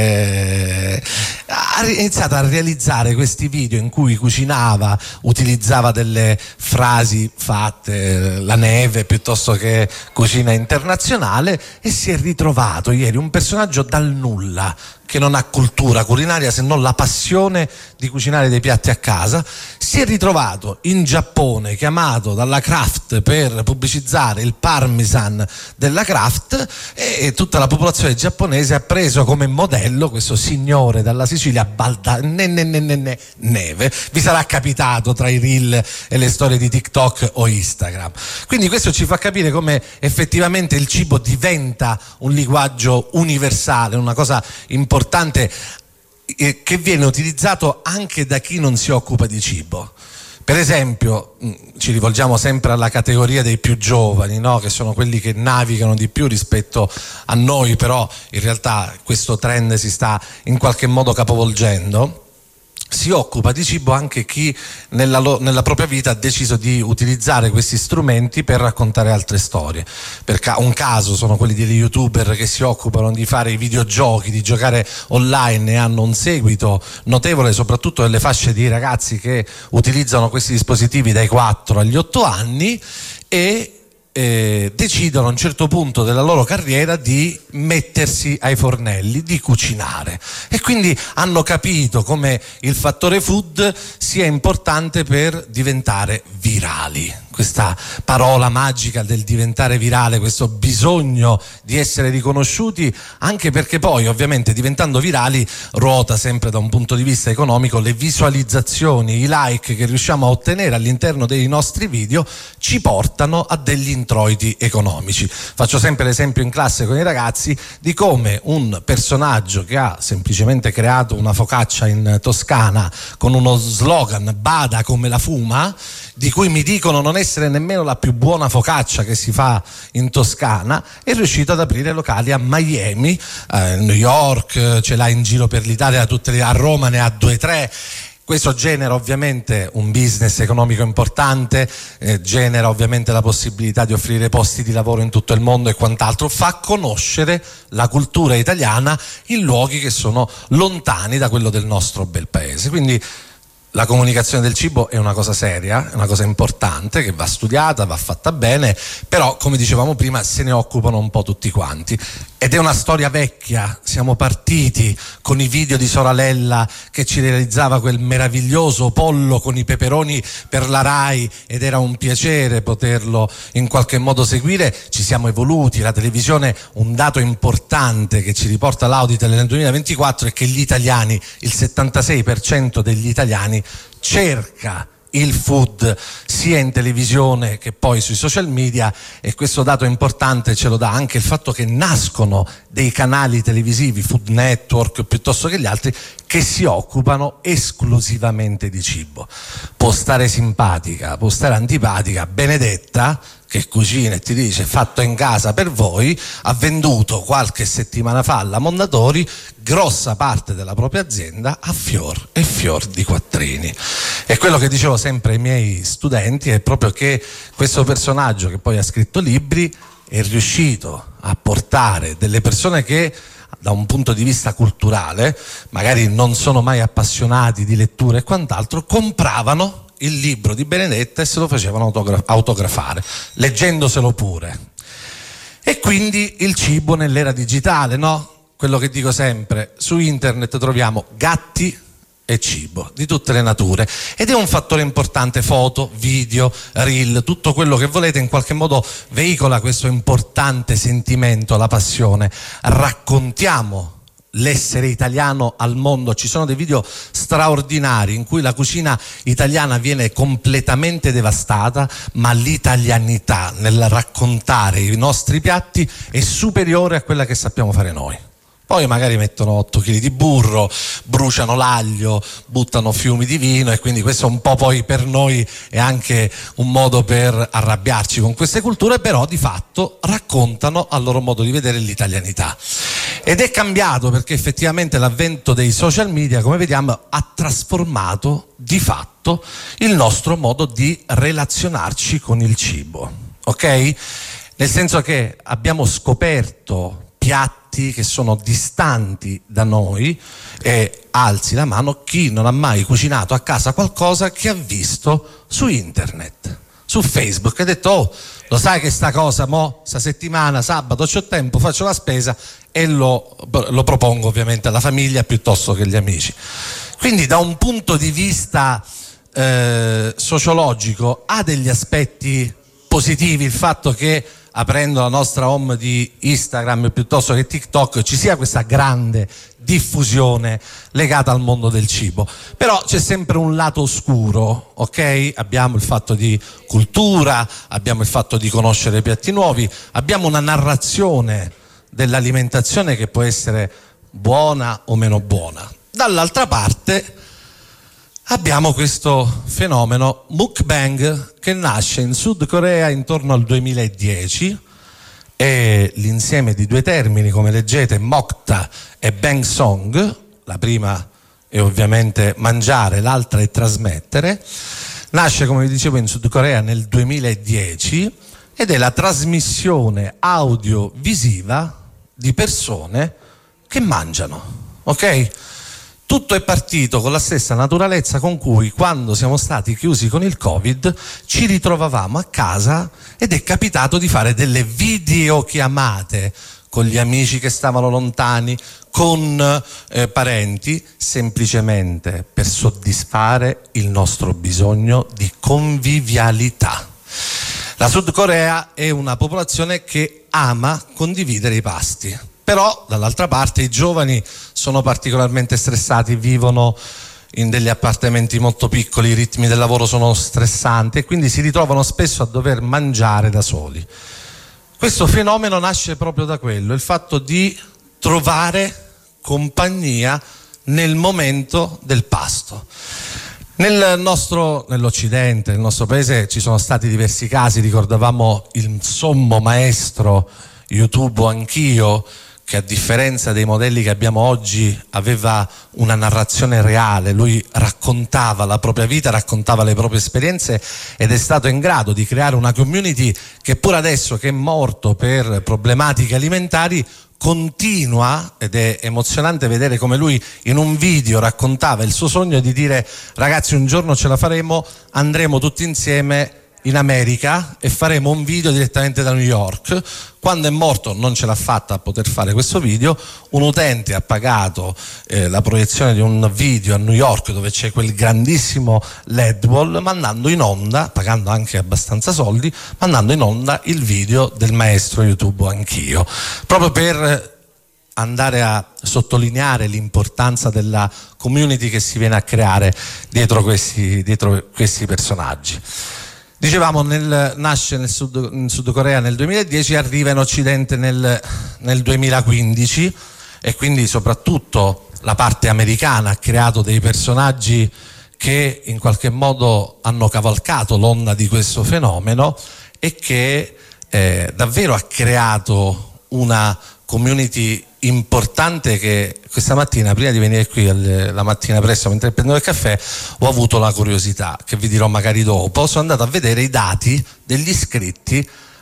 ha iniziato a realizzare questi video in cui cucinava, utilizzava delle frasi fatte, la neve piuttosto che cucina internazionale, e si è ritrovato ieri un personaggio dal nulla che non ha cultura culinaria se non la passione di cucinare dei piatti a casa. Si è ritrovato in Giappone, chiamato dalla Kraft per pubblicizzare il parmesan della Kraft, e tutta la popolazione giapponese ha preso come modello questo signore dalla Sicilia, neve. Vi sarà capitato tra i reel e le storie di TikTok o Instagram. Quindi questo ci fa capire come effettivamente il cibo diventa un linguaggio universale, una cosa importante che viene utilizzato anche da chi non si occupa di cibo. Per esempio, ci rivolgiamo sempre alla categoria dei più giovani, no? Che sono quelli che navigano di più rispetto a noi, però in realtà questo trend si sta in qualche modo capovolgendo. Si occupa di cibo anche chi nella propria vita ha deciso di utilizzare questi strumenti per raccontare altre storie. Un caso sono quelli degli youtuber che si occupano di fare i videogiochi, di giocare online, e hanno un seguito notevole soprattutto nelle fasce di ragazzi che utilizzano questi dispositivi dai 4 agli 8 anni, e decidono a un certo punto della loro carriera di mettersi ai fornelli, di cucinare, e quindi hanno capito come il fattore food sia importante per diventare virali. Questa parola magica del diventare virale, questo bisogno di essere riconosciuti, anche perché poi ovviamente diventando virali ruota sempre da un punto di vista economico, le visualizzazioni, i like che riusciamo a ottenere all'interno dei nostri video ci portano a degli introiti economici. Faccio sempre l'esempio in classe con i ragazzi di come un personaggio che ha semplicemente creato una focaccia in Toscana con uno slogan "Bada come la fuma", di cui mi dicono non essere nemmeno la più buona focaccia che si fa in Toscana, è riuscito ad aprire locali a Miami, New York, ce l'ha in giro per l'Italia, a Roma ne ha 2-3. Questo genera ovviamente un business economico importante, genera ovviamente la possibilità di offrire posti di lavoro in tutto il mondo e quant'altro, fa conoscere la cultura italiana in luoghi che sono lontani da quello del nostro bel paese. Quindi la comunicazione del cibo è una cosa seria, è una cosa importante che va studiata, va fatta bene, però come dicevamo prima se ne occupano un po' tutti quanti. Ed è una storia vecchia, siamo partiti con i video di Soralella che ci realizzava quel meraviglioso pollo con i peperoni per la Rai, ed era un piacere poterlo in qualche modo seguire. Ci siamo evoluti, la televisione, un dato importante che ci riporta l'Auditel nel 2024 è che gli italiani, il 76% degli italiani cerca il food sia in televisione che poi sui social media, e questo dato importante ce lo dà anche il fatto che nascono dei canali televisivi, Food Network piuttosto che gli altri, che si occupano esclusivamente di cibo. Può stare simpatica, può stare antipatica, Benedetta che cucina e ti dice fatto in casa per voi, ha venduto qualche settimana fa alla Mondadori grossa parte della propria azienda a fior e fior di quattrini. E quello che dicevo sempre ai miei studenti è proprio che questo personaggio, che poi ha scritto libri, è riuscito a portare delle persone che da un punto di vista culturale magari non sono mai appassionati di lettura e quant'altro, compravano il libro di Benedetta e se lo facevano autografare, leggendoselo pure. E quindi il cibo nell'era digitale, no? Quello che dico sempre, su internet troviamo gatti e cibo di tutte le nature ed è un fattore importante. Foto, video, reel, tutto quello che volete in qualche modo veicola questo importante sentimento, la passione. Raccontiamo l'essere italiano al mondo. Ci sono dei video straordinari in cui la cucina italiana viene completamente devastata, ma l'italianità nel raccontare i nostri piatti è superiore a quella che sappiamo fare noi. Poi magari mettono 8 kg di burro, bruciano l'aglio, buttano fiumi di vino e quindi questo un po' poi per noi è anche un modo per arrabbiarci con queste culture, però di fatto raccontano al loro modo di vedere l'italianità. Ed è cambiato perché effettivamente l'avvento dei social media, come vediamo, ha trasformato di fatto il nostro modo di relazionarci con il cibo, ok? Nel senso che abbiamo scoperto piatti che sono distanti da noi e alzi la mano chi non ha mai cucinato a casa qualcosa che ha visto su internet, su Facebook, e ha detto: oh, lo sai che sta cosa, sta settimana, sabato c'ho tempo, faccio la spesa e lo propongo ovviamente alla famiglia piuttosto che agli amici. Quindi da un punto di vista sociologico ha degli aspetti positivi il fatto che aprendo la nostra home di Instagram piuttosto che TikTok ci sia questa grande diffusione legata al mondo del cibo, però c'è sempre un lato oscuro, ok? Abbiamo il fatto di cultura, abbiamo il fatto di conoscere piatti nuovi, abbiamo una narrazione dell'alimentazione che può essere buona o meno buona. Dall'altra parte abbiamo questo fenomeno mukbang che nasce in Sud Corea intorno al 2010, è l'insieme di due termini, come leggete, mokta e bangsong. La prima è ovviamente mangiare, l'altra è trasmettere. Nasce, come vi dicevo, in Sud Corea nel 2010 ed è la trasmissione audiovisiva di persone che mangiano, ok? Tutto è partito con la stessa naturalezza con cui, quando siamo stati chiusi con il Covid, ci ritrovavamo a casa ed è capitato di fare delle videochiamate con gli amici che stavano lontani, con parenti, semplicemente per soddisfare il nostro bisogno di convivialità. La Sud Corea è una popolazione che ama condividere i pasti. Però dall'altra parte i giovani sono particolarmente stressati, vivono in degli appartamenti molto piccoli, i ritmi del lavoro sono stressanti e quindi si ritrovano spesso a dover mangiare da soli. Questo fenomeno nasce proprio da quello, il fatto di trovare compagnia nel momento del pasto. Nell'Occidente, nel nostro paese, ci sono stati diversi casi, ricordavamo il sommo maestro YouTube Anch'io, che a differenza dei modelli che abbiamo oggi aveva una narrazione reale, lui raccontava la propria vita, raccontava le proprie esperienze ed è stato in grado di creare una community che pur adesso che è morto per problematiche alimentari continua, ed è emozionante vedere come lui in un video raccontava il suo sogno di dire: ragazzi, un giorno ce la faremo, andremo tutti insieme in America e faremo un video direttamente da New York. Quando è morto non ce l'ha fatta a poter fare questo video, un utente ha pagato la proiezione di un video a New York dove c'è quel grandissimo LED wall, mandando in onda, pagando anche abbastanza soldi, mandando in onda il video del maestro YouTube Anch'io, proprio per andare a sottolineare l'importanza della community che si viene a creare dietro questi personaggi. Dicevamo, nasce in Sud Corea nel 2010, arriva in Occidente nel 2015 e quindi soprattutto la parte americana ha creato dei personaggi che in qualche modo hanno cavalcato l'onda di questo fenomeno e che davvero ha creato una community importante che questa mattina, prima di venire qui la mattina presto mentre prendevo il caffè, ho avuto la curiosità, che vi dirò magari dopo. Sono andato a vedere i dati degli iscritti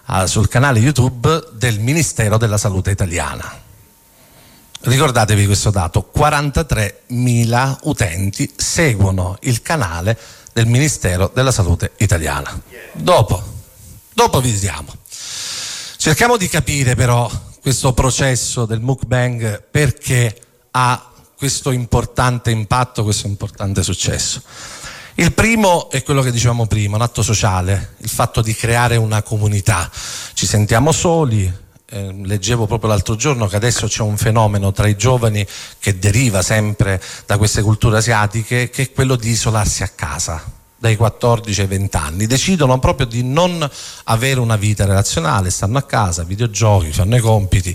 sul canale YouTube del Ministero della Salute italiana. Ricordatevi questo dato: 43.000 utenti seguono il canale del Ministero della Salute italiana. Dopo vi diciamo. Cerchiamo di capire però questo processo del mukbang, perché ha questo importante impatto, questo importante successo. Il primo è quello che dicevamo prima, un atto sociale, il fatto di creare una comunità. Ci sentiamo soli. Leggevo proprio l'altro giorno che adesso c'è un fenomeno tra i giovani che deriva sempre da queste culture asiatiche, che è quello di isolarsi a casa dai 14 ai 20 anni. Decidono proprio di non avere una vita relazionale, stanno a casa, videogiochi, fanno i compiti.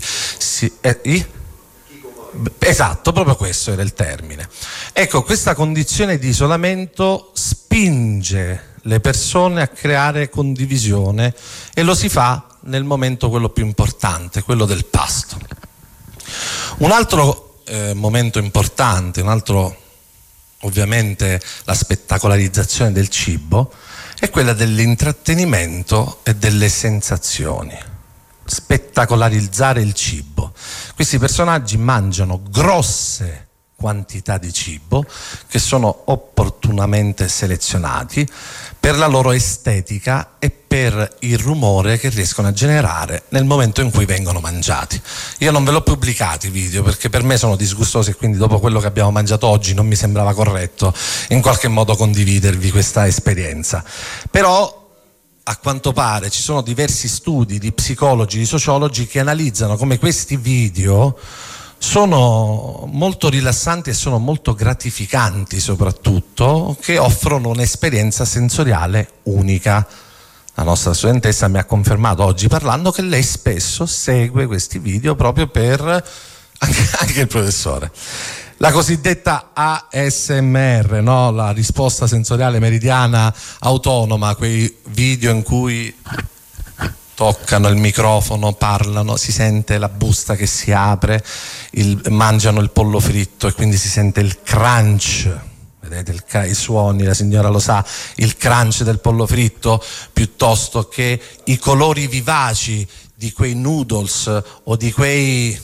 Esatto, proprio questo era il termine. Ecco, questa condizione di isolamento spinge le persone a creare condivisione, e lo si fa nel momento quello più importante, quello del pasto. Un altro momento importante, un altro, ovviamente, la spettacolarizzazione del cibo, è quella dell'intrattenimento e delle sensazioni. Spettacolarizzare il cibo. Questi personaggi mangiano grosse quantità di cibo che sono opportunamente selezionati per la loro estetica e per il rumore che riescono a generare nel momento in cui vengono mangiati. Io non ve l'ho pubblicati i video perché per me sono disgustosi, e quindi dopo quello che abbiamo mangiato oggi non mi sembrava corretto in qualche modo condividervi questa esperienza. Però a quanto pare ci sono diversi studi di psicologi, di sociologi che analizzano come questi video sono molto rilassanti e sono molto gratificanti, soprattutto, che offrono un'esperienza sensoriale unica. La nostra studentessa mi ha confermato oggi parlando che lei spesso segue questi video proprio per anche il professore. La cosiddetta ASMR, no? La risposta sensoriale meridiana autonoma, quei video in cui toccano il microfono, parlano, si sente la busta che si apre, mangiano il pollo fritto e quindi si sente il crunch. Vedete i suoni, la signora lo sa, il crunch del pollo fritto, piuttosto che i colori vivaci di quei noodles o di quelle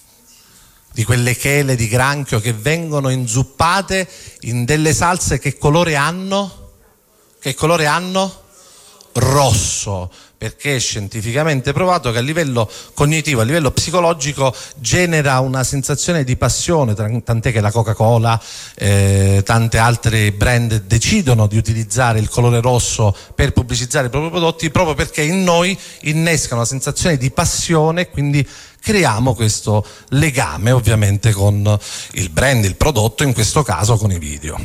chele di granchio che vengono inzuppate in delle salse. Che colore hanno? Che colore hanno? Rosso, perché è scientificamente provato che a livello cognitivo, a livello psicologico genera una sensazione di passione, tant'è che la Coca-Cola, tante altre brand decidono di utilizzare il colore rosso per pubblicizzare i propri prodotti, proprio perché in noi innesca una sensazione di passione, quindi creiamo questo legame ovviamente con il brand, il prodotto, in questo caso con i video.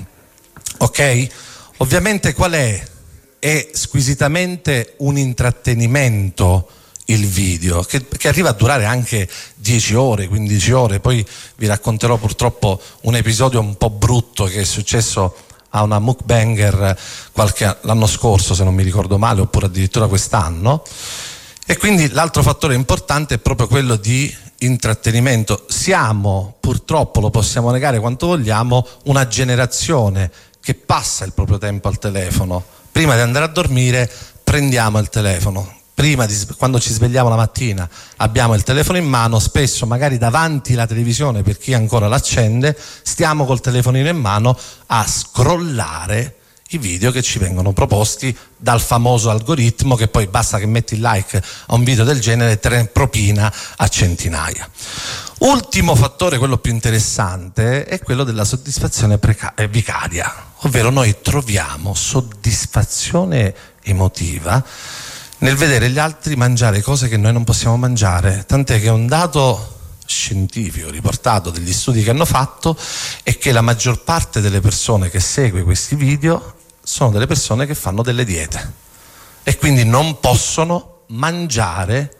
Ok? Ovviamente qual è? È squisitamente un intrattenimento il video, che arriva a durare anche 10 ore, 15 ore. Poi vi racconterò purtroppo un episodio un po' brutto che è successo a una mukbanger l'anno scorso, se non mi ricordo male, oppure addirittura quest'anno. E quindi l'altro fattore importante è proprio quello di intrattenimento. Siamo, purtroppo, lo possiamo negare quanto vogliamo, una generazione che passa il proprio tempo al telefono. Prima di andare a dormire prendiamo il telefono, quando ci svegliamo la mattina abbiamo il telefono in mano, spesso magari davanti alla televisione, per chi ancora l'accende, stiamo col telefonino in mano a scrollare i video che ci vengono proposti dal famoso algoritmo, che poi basta che metti il like a un video del genere e te ne propina a centinaia. Ultimo fattore, quello più interessante, è quello della soddisfazione vicaria, ovvero noi troviamo soddisfazione emotiva nel vedere gli altri mangiare cose che noi non possiamo mangiare, tant'è che un dato scientifico riportato degli studi che hanno fatto è che la maggior parte delle persone che segue questi video sono delle persone che fanno delle diete e quindi non possono mangiare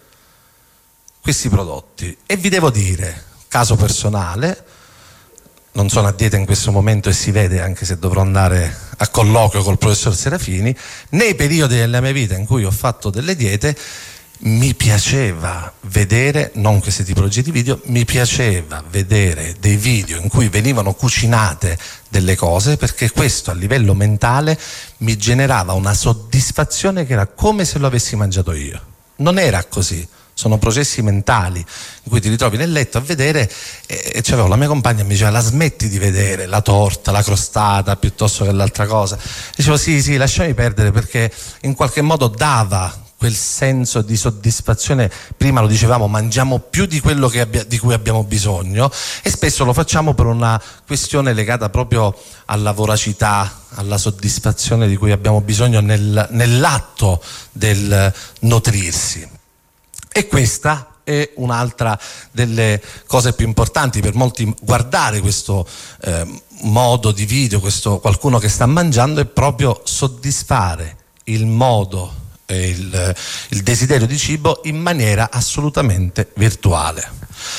questi prodotti. E vi devo dire, caso personale, non sono a dieta in questo momento e si vede, anche se dovrò andare a colloquio col professor Serafini, nei periodi della mia vita in cui ho fatto delle diete mi piaceva vedere, non queste tipologie di video, mi piaceva vedere dei video in cui venivano cucinate delle cose, perché questo a livello mentale mi generava una soddisfazione che era come se lo avessi mangiato io. Non era così. Sono processi mentali in cui ti ritrovi nel letto a vedere, e c'avevo la mia compagna e mi diceva: la smetti di vedere la torta, la crostata piuttosto che l'altra cosa. E dicevo sì, lasciami perdere, perché in qualche modo dava quel senso di soddisfazione. Prima lo dicevamo, mangiamo più di quello di cui abbiamo bisogno, e spesso lo facciamo per una questione legata proprio alla voracità, alla soddisfazione di cui abbiamo bisogno nell'atto del nutrirsi. E questa è un'altra delle cose più importanti per molti. Guardare questo modo di video, questo qualcuno che sta mangiando, è proprio soddisfare il modo e il desiderio di cibo in maniera assolutamente virtuale.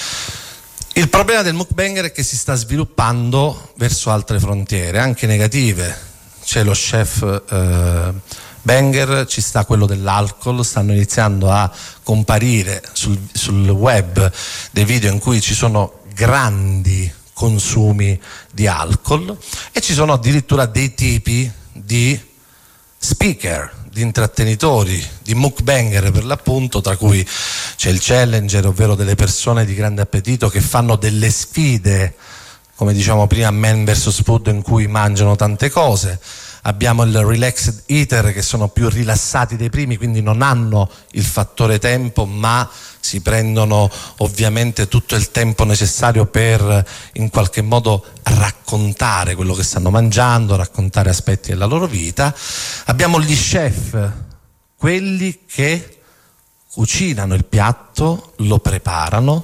Il problema del mukbanger è che si sta sviluppando verso altre frontiere, anche negative. C'è lo chef banger, ci sta quello dell'alcol, stanno iniziando a comparire sul web dei video in cui ci sono grandi consumi di alcol, e ci sono addirittura dei tipi di speaker, di intrattenitori, di mukbanger per l'appunto, tra cui c'è il challenger, ovvero delle persone di grande appetito che fanno delle sfide, come diciamo prima, Man vs Food, in cui mangiano tante cose. Abbiamo il relaxed eater, che sono più rilassati dei primi, quindi non hanno il fattore tempo, ma si prendono ovviamente tutto il tempo necessario per in qualche modo raccontare quello che stanno mangiando, raccontare aspetti della loro vita. Abbiamo gli chef, quelli che cucinano il piatto, lo preparano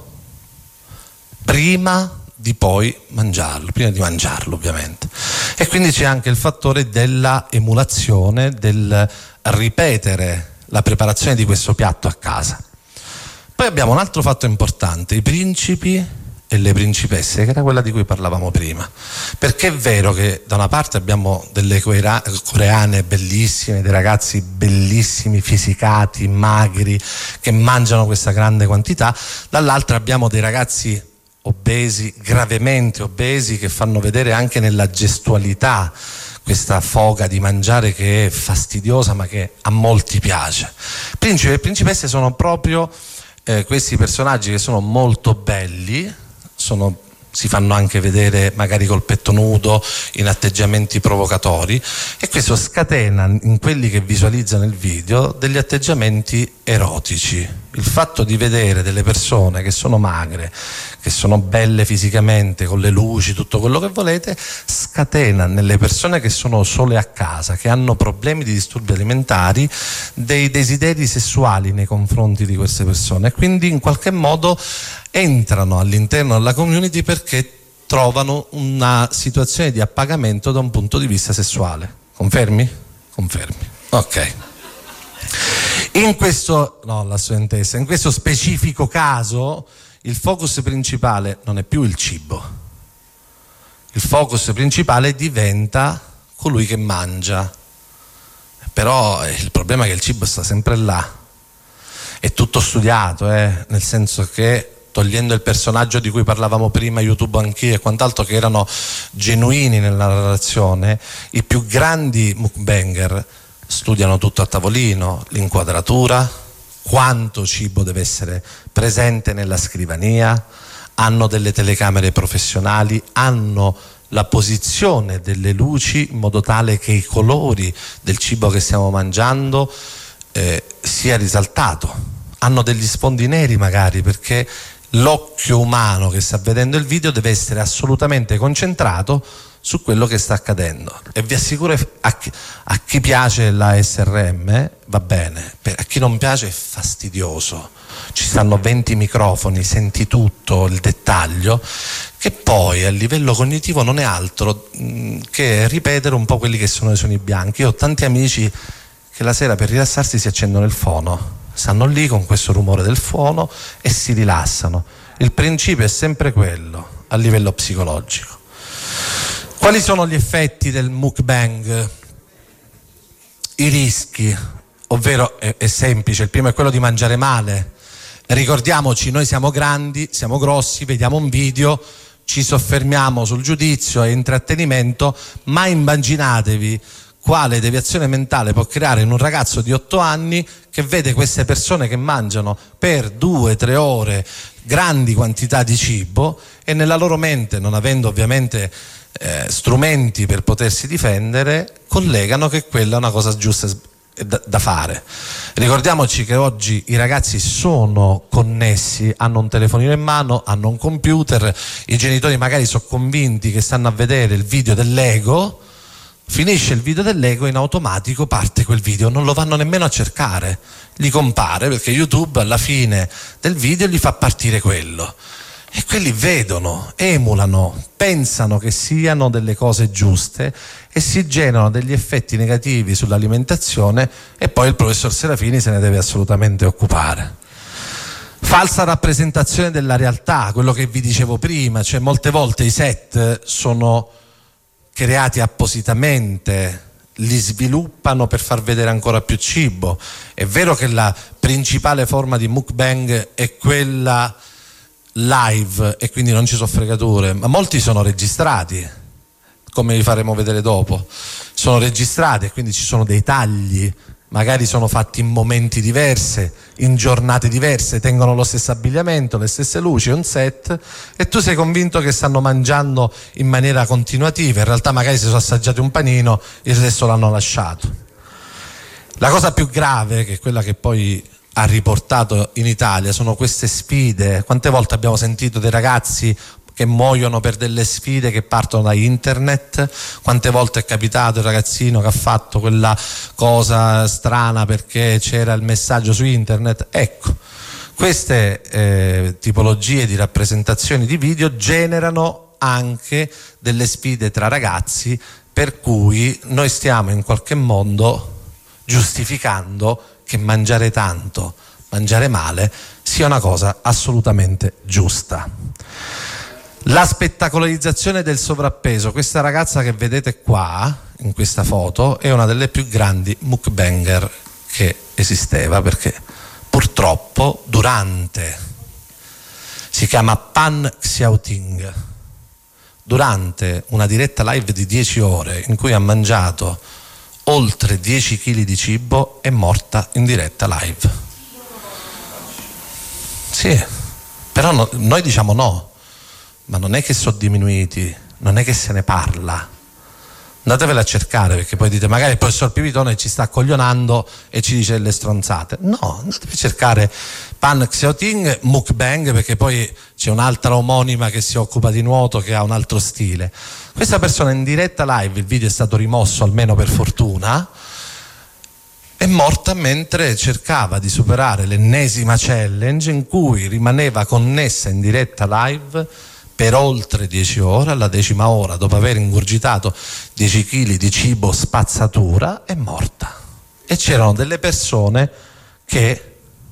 prima di poi mangiarlo, prima di mangiarlo ovviamente. E quindi c'è anche il fattore della emulazione, del ripetere la preparazione di questo piatto a casa. Poi abbiamo un altro fatto importante: i principi e le principesse, che era quella di cui parlavamo prima. Perché è vero che da una parte abbiamo delle coreane bellissime, dei ragazzi bellissimi, fisicati, magri, che mangiano questa grande quantità, dall'altra abbiamo dei ragazzi obesi, gravemente obesi, che fanno vedere anche nella gestualità questa foga di mangiare che è fastidiosa, ma che a molti piace. Principi e principesse sono proprio questi personaggi che sono molto belli, si fanno anche vedere magari col petto nudo, in atteggiamenti provocatori, e questo scatena in quelli che visualizzano il video degli atteggiamenti erotici. Il fatto di vedere delle persone che sono magre, che sono belle fisicamente, con le luci, tutto quello che volete, scatena nelle persone che sono sole a casa, che hanno problemi di disturbi alimentari, dei desideri sessuali nei confronti di queste persone, e quindi in qualche modo entrano all'interno della community perché trovano una situazione di appagamento da un punto di vista sessuale. Confermi? Confermi. Ok. In questo specifico caso il focus principale non è più il cibo. Il focus principale diventa colui che mangia. Però il problema è che il cibo sta sempre là. È tutto studiato, nel senso che, togliendo il personaggio di cui parlavamo prima, YouTube Anch'io e quant'altro, che erano genuini nella narrazione, i più grandi mukbanger studiano tutto a tavolino: l'inquadratura, quanto cibo deve essere presente nella scrivania, hanno delle telecamere professionali, hanno la posizione delle luci in modo tale che i colori del cibo che stiamo mangiando sia risaltato, hanno degli sfondi neri magari, perché l'occhio umano che sta vedendo il video deve essere assolutamente concentrato su quello che sta accadendo. E vi assicuro, a chi piace la SRM va bene, a chi non piace è fastidioso. Ci stanno 20 microfoni, senti tutto il dettaglio, che poi a livello cognitivo non è altro che ripetere un po' quelli che sono i suoni bianchi. Io ho tanti amici che la sera per rilassarsi si accendono il fono, stanno lì con questo rumore del fono e si rilassano. Il principio è sempre quello a livello psicologico. Quali sono gli effetti del mukbang? I rischi, ovvero è semplice: il primo è quello di mangiare male. Ricordiamoci, noi siamo grandi, siamo grossi, vediamo un video, ci soffermiamo sul giudizio e intrattenimento, ma immaginatevi quale deviazione mentale può creare in un ragazzo di 8 anni che vede queste persone che mangiano per 2-3 ore grandi quantità di cibo e nella loro mente, non avendo ovviamente strumenti per potersi difendere, collegano che quella è una cosa giusta da fare. Ricordiamoci che oggi i ragazzi sono connessi, hanno un telefonino in mano, hanno un computer, i genitori magari sono convinti che stanno a vedere il video del Lego, finisce il video del Lego, in automatico parte quel video, non lo vanno nemmeno a cercare, gli compare perché YouTube alla fine del video gli fa partire quello. E quelli vedono, emulano, pensano che siano delle cose giuste e si generano degli effetti negativi sull'alimentazione e poi il professor Serafini se ne deve assolutamente occupare. Falsa rappresentazione della realtà, quello che vi dicevo prima, cioè molte volte i set sono creati appositamente, li sviluppano per far vedere ancora più cibo. È vero che la principale forma di mukbang è quella live e quindi non ci sono fregature, ma molti sono registrati, come vi faremo vedere dopo, sono registrati e quindi ci sono dei tagli, magari sono fatti in momenti diversi, in giornate diverse, tengono lo stesso abbigliamento, le stesse luci, un set, e tu sei convinto che stanno mangiando in maniera continuativa, in realtà magari si sono assaggiati un panino, il resto l'hanno lasciato. La cosa più grave, che è quella che poi ha riportato in Italia, sono queste sfide. Quante volte abbiamo sentito dei ragazzi che muoiono per delle sfide che partono da internet? Quante volte è capitato il ragazzino che ha fatto quella cosa strana perché c'era il messaggio su internet? Ecco, queste tipologie di rappresentazioni di video generano anche delle sfide tra ragazzi, per cui noi stiamo in qualche modo giustificando che mangiare tanto, mangiare male sia una cosa assolutamente giusta. La spettacolarizzazione del sovrappeso. Questa ragazza che vedete qua in questa foto è una delle più grandi mukbanger che esisteva, perché purtroppo si chiama Pan Xiaoting, durante una diretta live di 10 ore in cui ha mangiato oltre 10 kg di cibo, è morta in diretta live. Sì, però noi diciamo no, ma non è che sono diminuiti, non è che se ne parla. Andatevela a cercare, perché poi dite magari il professor Pipitone ci sta coglionando e ci dice delle stronzate. No, andatevi a cercare Pan Xiaoting mukbang, perché poi c'è un'altra omonima che si occupa di nuoto, che ha un altro stile. Questa persona in diretta live, il video è stato rimosso almeno per fortuna, è morta mentre cercava di superare l'ennesima challenge in cui rimaneva connessa in diretta live per oltre 10 ore. Alla 10ª ora, dopo aver ingurgitato 10 kg di cibo spazzatura, è morta. E c'erano delle persone che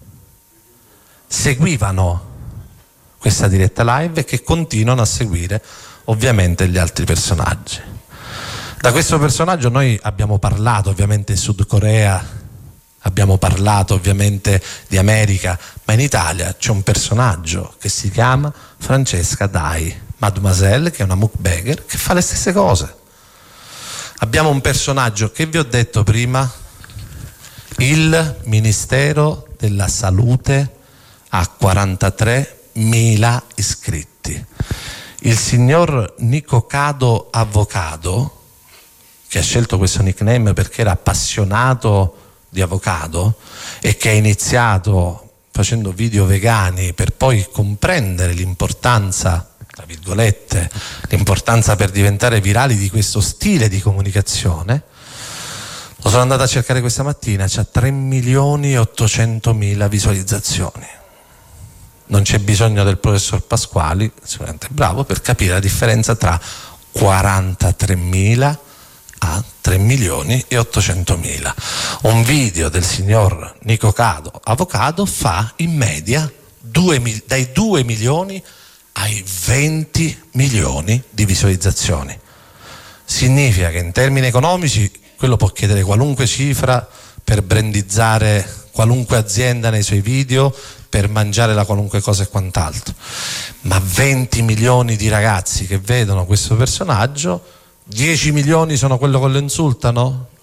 seguivano questa diretta live e che continuano a seguire ovviamente gli altri personaggi. Da questo personaggio noi abbiamo parlato ovviamente in Sud Corea, abbiamo parlato ovviamente di America, ma in Italia c'è un personaggio che si chiama Francesca Dai, Mademoiselle, che è una mukbanger che fa le stesse cose. Abbiamo un personaggio che vi ho detto prima, il Ministero della Salute ha 43.000 iscritti. Il signor Nicocado Avocado, che ha scelto questo nickname perché era appassionato di avocado e che ha iniziato facendo video vegani per poi comprendere l'importanza, tra virgolette, l'importanza per diventare virali di questo stile di comunicazione. Lo sono andato a cercare questa mattina, c'ha 3.800.000 visualizzazioni. Non c'è bisogno del professor Pasquali, sicuramente bravo, per capire la differenza tra 43.000 a 3.800.000. Un video del signor Nicocado Avocado fa in media dai 2 milioni ai 20 milioni di visualizzazioni. Significa che in termini economici quello può chiedere qualunque cifra per brandizzare qualunque azienda nei suoi video, per mangiare la qualunque cosa e quant'altro, ma 20 milioni di ragazzi che vedono questo personaggio, 10 milioni sono quello che lo insultano,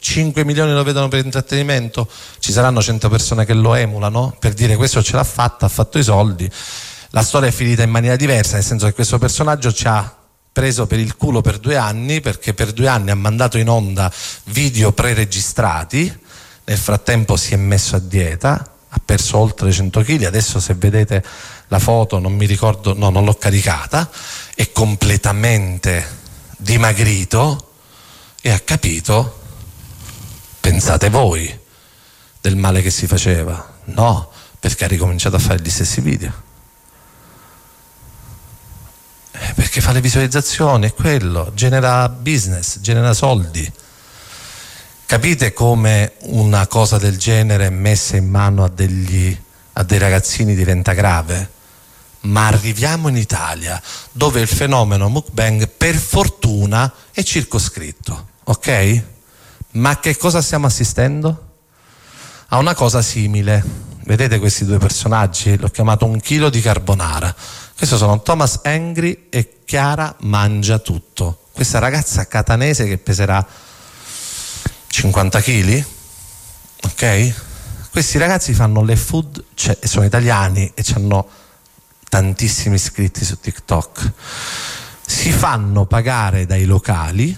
5 milioni lo vedono per intrattenimento, ci saranno 100 persone che lo emulano per dire questo ce l'ha fatta, ha fatto i soldi. La storia è finita in maniera diversa, nel senso che questo personaggio ci ha preso per il culo per 2 anni, perché per 2 anni ha mandato in onda video preregistrati, nel frattempo si è messo a dieta, ha perso oltre 100 kg, adesso se vedete la foto, non mi ricordo, no, non l'ho caricata, è completamente dimagrito e ha capito, pensate voi, del male che si faceva? No, perché ha ricominciato a fare gli stessi video. Perché fa le visualizzazioni, è quello, genera business, genera soldi. Capite come una cosa del genere messa in mano a dei ragazzini diventa grave? Ma arriviamo in Italia, dove il fenomeno mukbang per fortuna è circoscritto, ok? Ma che cosa stiamo assistendo? A una cosa simile. Vedete questi 2 personaggi? L'ho chiamato 1 chilo di carbonara. Questi sono Thomas Engri e Chiara Mangia Tutto. Questa ragazza catanese che peserà 50 kg, ok? Questi ragazzi fanno le food, sono italiani e hanno tantissimi iscritti su TikTok. Si fanno pagare dai locali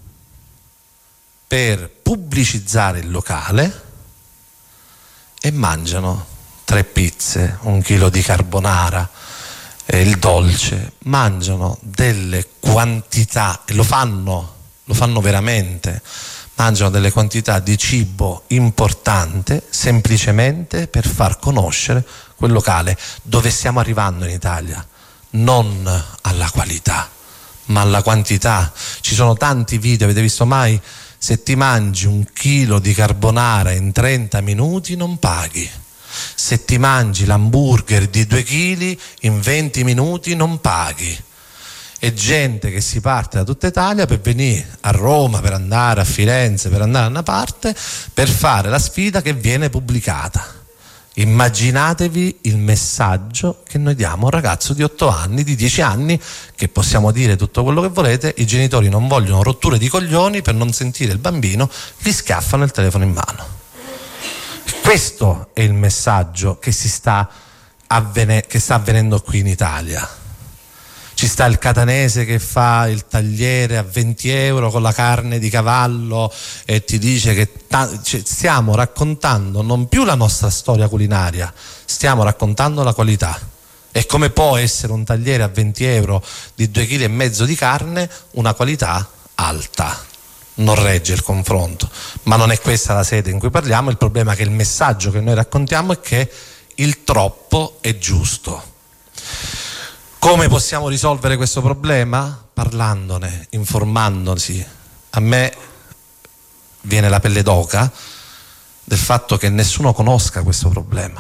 per pubblicizzare il locale e mangiano 3 pizze, 1 chilo di carbonara, il dolce, mangiano delle quantità e lo fanno veramente, mangiano delle quantità di cibo importante semplicemente per far conoscere quel locale. Dove stiamo arrivando in Italia? Non alla qualità, ma alla quantità. Ci sono tanti video, avete visto mai? Se ti mangi 1 chilo di carbonara in 30 minuti non paghi. Se ti mangi l'hamburger di 2 kg in 20 minuti non paghi. E gente che si parte da tutta Italia per venire a Roma, per andare a Firenze, per andare da una parte, per fare la sfida che viene pubblicata. Immaginatevi il messaggio che noi diamo a un ragazzo di 8 anni, di 10 anni, che possiamo dire tutto quello che volete, i genitori non vogliono rotture di coglioni, per non sentire il bambino gli schiaffano il telefono in mano. Questo è il messaggio che sta avvenendo qui in Italia. Ci sta il catanese che fa il tagliere a 20 euro con la carne di cavallo e ti dice che stiamo raccontando non più la nostra storia culinaria, stiamo raccontando la qualità. E come può essere un tagliere a 20 euro di 2,5 kg di carne una qualità alta? Non regge il confronto, ma non è questa la sede in cui parliamo. Il problema è che il messaggio che noi raccontiamo è che il troppo è giusto. Come possiamo risolvere questo problema? Parlandone, informandosi. A me viene la pelle d'oca del fatto che nessuno conosca questo problema.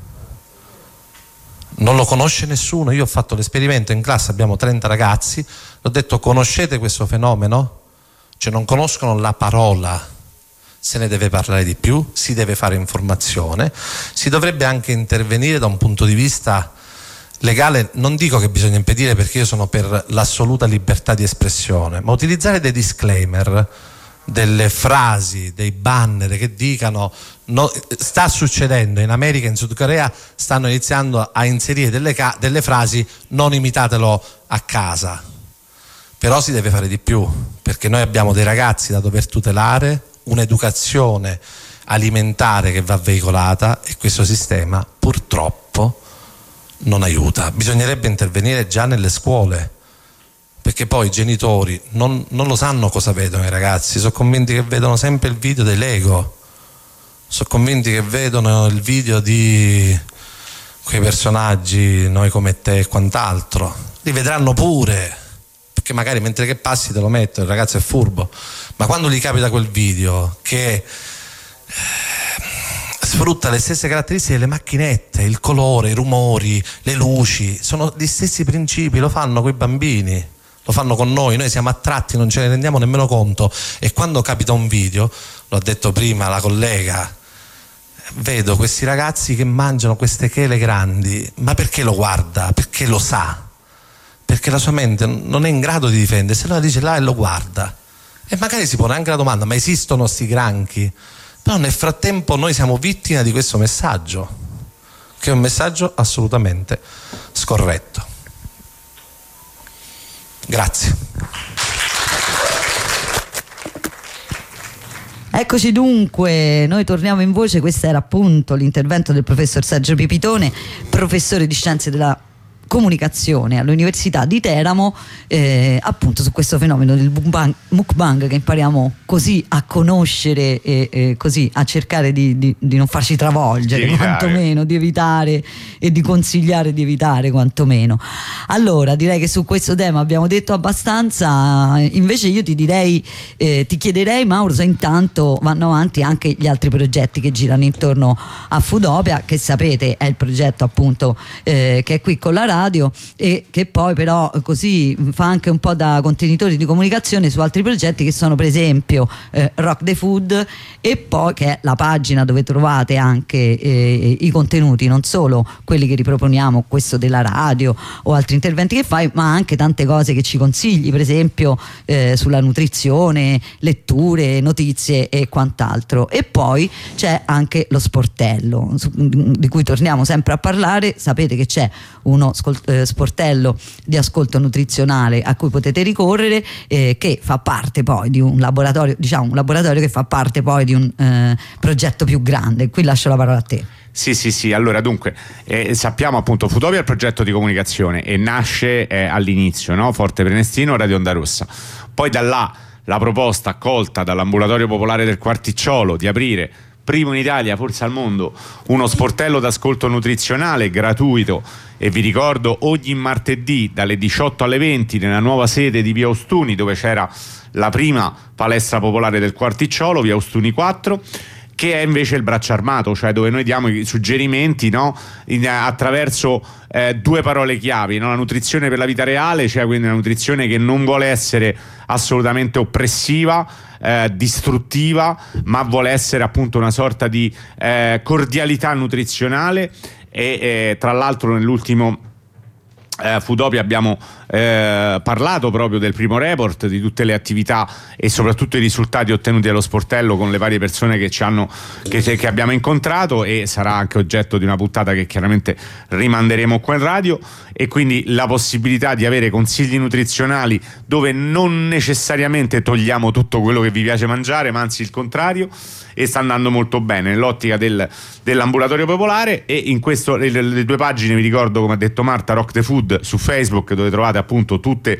Non lo conosce nessuno. Io ho fatto l'esperimento in classe, abbiamo 30 ragazzi, ho detto: conoscete questo fenomeno? Cioè non conoscono la parola, se ne deve parlare di più, si deve fare informazione, si dovrebbe anche intervenire da un punto di vista legale. Non dico che bisogna impedire, perché io sono per l'assoluta libertà di espressione, ma utilizzare dei disclaimer, delle frasi, dei banner che dicano sta succedendo in America, in Sud Corea stanno iniziando a inserire delle frasi: non imitatelo a casa. Però si deve fare di più, perché noi abbiamo dei ragazzi da dover tutelare, un'educazione alimentare che va veicolata, e questo sistema purtroppo non aiuta. Bisognerebbe intervenire già nelle scuole, perché poi i genitori non lo sanno cosa vedono i ragazzi, sono convinti che vedono sempre il video dei Lego, sono convinti che vedono il video di quei personaggi, Noi come te e quant'altro. Li vedranno pure, perché magari mentre che passi te lo metto, il ragazzo è furbo, ma quando gli capita quel video che sfrutta le stesse caratteristiche delle macchinette, il colore, i rumori, le luci, sono gli stessi principi, lo fanno quei bambini, lo fanno con noi siamo attratti, non ce ne rendiamo nemmeno conto. E quando capita un video, l'ho detto prima la collega, vedo questi ragazzi che mangiano queste chele grandi, ma perché lo guarda? Perché lo sa, perché la sua mente non è in grado di difendersi, allora dice là e lo guarda. E magari si pone anche la domanda: ma esistono sti granchi? Però nel frattempo noi siamo vittime di questo messaggio, che è un messaggio assolutamente scorretto. Grazie. Eccoci dunque, noi torniamo in voce. Questo era appunto l'intervento del professor Sergio Pipitone, professore di scienze della comunicazione all'Università di Teramo, appunto su questo fenomeno del mukbang, che impariamo così a conoscere e così a cercare di non farci travolgere, quantomeno di evitare, e di consigliare di evitare quantomeno. Allora direi che su questo tema abbiamo detto abbastanza. Invece io ti direi, ti chiederei, Mauro, se intanto vanno avanti anche gli altri progetti che girano intorno a Foodopia, che sapete è il progetto appunto che è qui con la radio, e che poi però così fa anche un po' da contenitore di comunicazione su altri progetti, che sono per esempio Rock the Food, e poi che è la pagina dove trovate anche i contenuti, non solo quelli che riproponiamo, questo della radio o altri interventi che fai, ma anche tante cose che ci consigli, per esempio sulla nutrizione, letture, notizie e quant'altro. E poi c'è anche lo sportello, di cui torniamo sempre a parlare. Sapete che c'è uno sportello di ascolto nutrizionale a cui potete ricorrere, che fa parte poi di un laboratorio, diciamo un laboratorio che fa parte poi di un progetto più grande. Qui lascio la parola a te. Sì, allora dunque sappiamo appunto Foodopia è il progetto di comunicazione e nasce all'inizio, no? Forte Prenestino, Radio Onda Rossa. Poi da là la proposta accolta dall'Ambulatorio Popolare del Quarticciolo di aprire, primo in Italia, forse al mondo, uno sportello d'ascolto nutrizionale gratuito, e vi ricordo ogni martedì dalle 18 alle 20 nella nuova sede di Via Ostuni, dove c'era la prima palestra popolare del Quarticciolo, Via Ostuni 4, che è invece il braccio armato, cioè dove noi diamo i suggerimenti, no? Attraverso due parole chiavi, no? La nutrizione per la vita reale, cioè quindi una nutrizione che non vuole essere assolutamente oppressiva, distruttiva, ma vuole essere appunto una sorta di cordialità nutrizionale. E tra l'altro nell'ultimo Foodopia abbiamo parlato proprio del primo report, di tutte le attività e soprattutto i risultati ottenuti dallo sportello con le varie persone che abbiamo incontrato, e sarà anche oggetto di una puntata che chiaramente rimanderemo qua in radio. E quindi la possibilità di avere consigli nutrizionali dove non necessariamente togliamo tutto quello che vi piace mangiare, ma anzi il contrario, e sta andando molto bene nell'ottica dell'ambulatorio popolare. E in questo le due pagine, vi ricordo, come ha detto Marta, Rock the Food su Facebook, dove trovate appunto tutte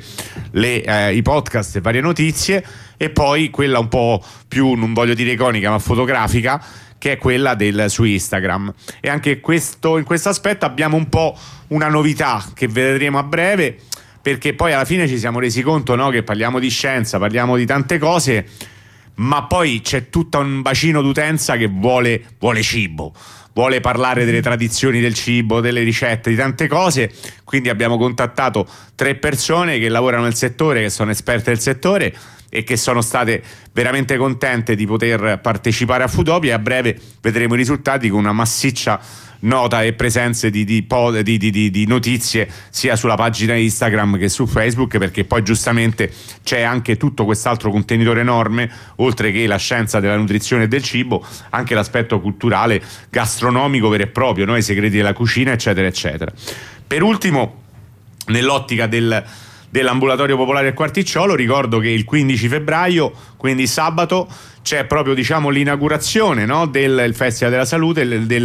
i podcast e varie notizie, e poi quella un po' più, non voglio dire iconica, ma fotografica, che è quella su Instagram. E anche in questo aspetto abbiamo un po' una novità che vedremo a breve, perché poi alla fine ci siamo resi conto, no, che parliamo di scienza, parliamo di tante cose, ma poi c'è tutto un bacino d'utenza che vuole cibo, vuole parlare delle tradizioni del cibo, delle ricette, di tante cose. Quindi abbiamo contattato 3 persone che lavorano nel settore, che sono esperte del settore e che sono state veramente contente di poter partecipare a Foodopia, e a breve vedremo i risultati con una massiccia nota e presenze di notizie sia sulla pagina Instagram che su Facebook, perché poi giustamente c'è anche tutto quest'altro contenitore enorme, oltre che la scienza della nutrizione e del cibo, anche l'aspetto culturale, gastronomico vero e proprio, no? I segreti della cucina, eccetera eccetera. Per ultimo, nell'ottica dell'ambulatorio popolare del Quarticciolo, ricordo che il 15 febbraio, quindi sabato, c'è proprio, diciamo, l'inaugurazione, no, del Festival della Salute,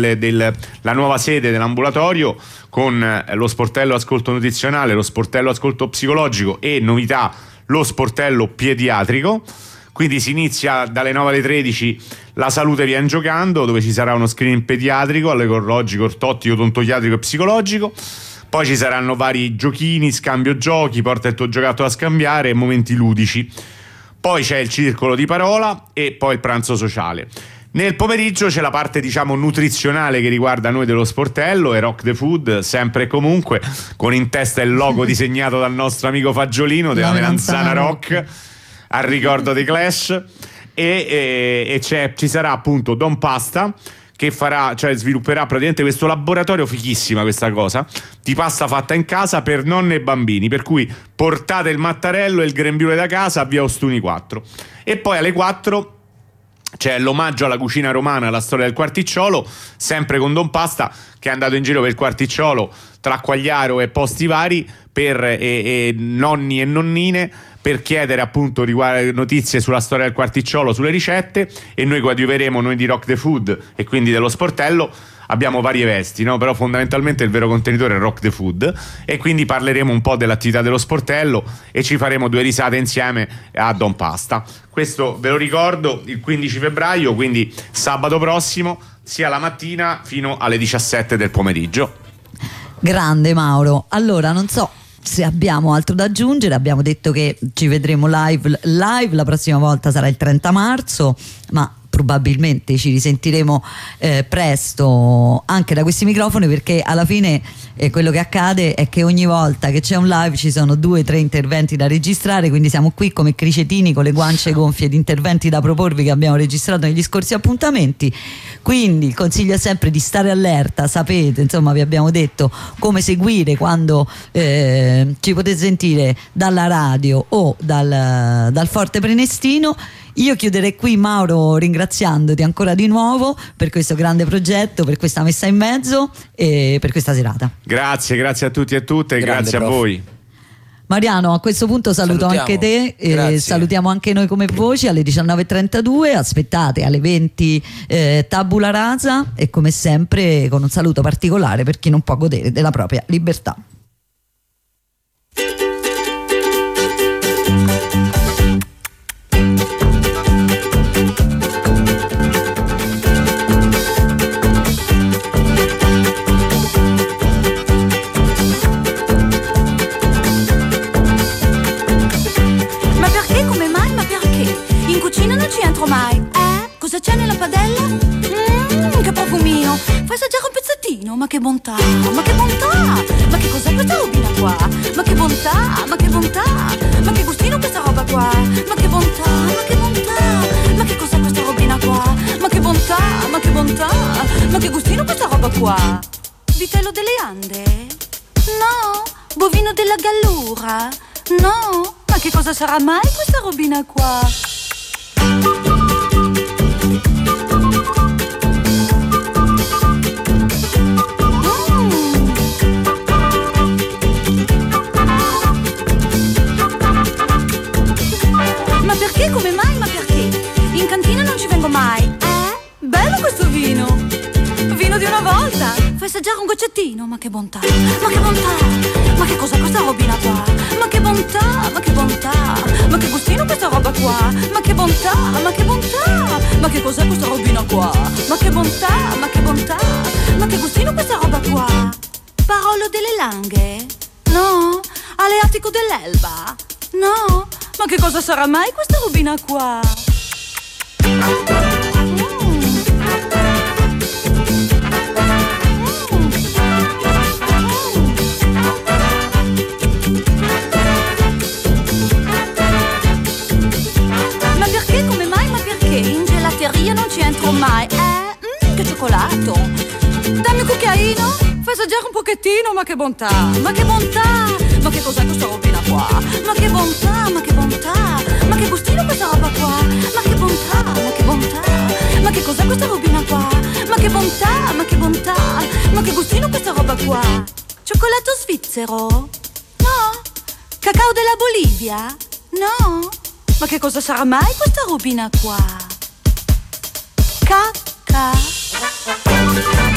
la nuova sede dell'ambulatorio, con lo sportello ascolto nutrizionale, lo sportello ascolto psicologico e, novità, lo sportello pediatrico. Quindi si inizia dalle 9 alle 13 la salute viene giocando, dove ci sarà uno screening pediatrico, allergologico, ortottico, odontoiatrico e psicologico. Poi ci saranno vari giochini, scambio giochi, porta il tuo giocattolo da scambiare e momenti ludici. Poi c'è il circolo di parola e poi il pranzo sociale. Nel pomeriggio c'è la parte, diciamo, nutrizionale che riguarda noi dello sportello, e Rock the Food, sempre e comunque, con in testa il logo disegnato dal nostro amico Fagiolino della melanzana rock, al ricordo dei Clash. E ci sarà appunto Don Pasta, che svilupperà praticamente questo laboratorio, fighissima questa cosa, di pasta fatta in casa per nonne e bambini, per cui portate il mattarello e il grembiule da casa a via Ostuni 4. E poi alle 4 c'è l'omaggio alla cucina romana, alla storia del Quarticciolo, sempre con Don Pasta, che è andato in giro per il Quarticciolo tra Quagliaro e posti vari per nonni e nonnine, per chiedere appunto notizie sulla storia del Quarticciolo, sulle ricette, e noi coadiuveremo, noi di Rock the Food e quindi dello sportello. Abbiamo varie vesti, no? Però fondamentalmente il vero contenitore è Rock the Food, e quindi parleremo un po' dell'attività dello sportello e ci faremo 2 risate insieme a Don Pasta. Questo ve lo ricordo, il 15 febbraio, quindi sabato prossimo, sia la mattina fino alle 17 del pomeriggio. Grande Mauro. Allora, non so se abbiamo altro da aggiungere. Abbiamo detto che ci vedremo live, la prossima volta sarà il 30 marzo, ma probabilmente ci risentiremo presto anche da questi microfoni, perché alla fine quello che accade è che ogni volta che c'è un live ci sono 2-3 interventi da registrare, quindi siamo qui come cricetini con le guance gonfie di interventi da proporvi che abbiamo registrato negli scorsi appuntamenti. Quindi il consiglio è sempre di stare allerta, sapete, insomma, vi abbiamo detto come seguire quando ci potete sentire dalla radio o dal Forte Prenestino. Io chiuderei qui, Mauro, ringraziandoti ancora di nuovo per questo grande progetto, per questa messa in mezzo e per questa serata. Grazie a tutti e a tutte, grazie a voi. Mariano, a questo punto salutiamo anche te, salutiamo anche noi come voci alle 19.32, aspettate alle 20 Tabula Rasa, e come sempre con un saluto particolare per chi non può godere della propria libertà. Mai, cosa c'è nella padella? Che profumino, fai assaggiare un pezzettino, ma che bontà, ma che bontà, ma che cos'è questa robina qua? Ma che bontà, ma che bontà, ma che gustino questa roba qua? Ma che bontà, ma che bontà, ma che cos'è questa robina qua? Ma che bontà, ma che bontà, ma che gustino questa roba qua? Vitello delle Ande? No, bovino della Gallura? No, ma che cosa sarà mai questa robina qua? Ma perché? Come mai? Ma perché? In cantina non ci vengo mai. Bello questo vino! Vino di una volta! Fai assaggiare un goccettino, ma che bontà! Ma che bontà! Ma che cos'è questa robina qua? Ma che bontà! Ma che bontà! Ma che gustino questa roba qua? Ma che bontà! Ma che bontà! Ma che cos'è questa robina qua? Ma che bontà! Ma che bontà! Ma che gustino questa roba qua? Parolo delle Langhe? No? Aleatico dell'Elba? No? Ma che cosa sarà mai questa robina qua? Ma perché? Come mai? Ma perché? In gelateria non ci entro mai. Che cioccolato! Dammi un cucchiaino, fai assaggiare un pochettino, ma che bontà! Ma che bontà! Ma che cos'è questa robina qua? Ma che bontà, ma che bontà! Ma che gustino questa roba qua? Ma che bontà, ma che bontà! Ma che cos'è questa robina qua? Ma che bontà, ma che bontà! Ma che gustino questa roba qua? Cioccolato svizzero? No? Cacao della Bolivia? No? Ma che cosa sarà mai questa robina qua? Cacca!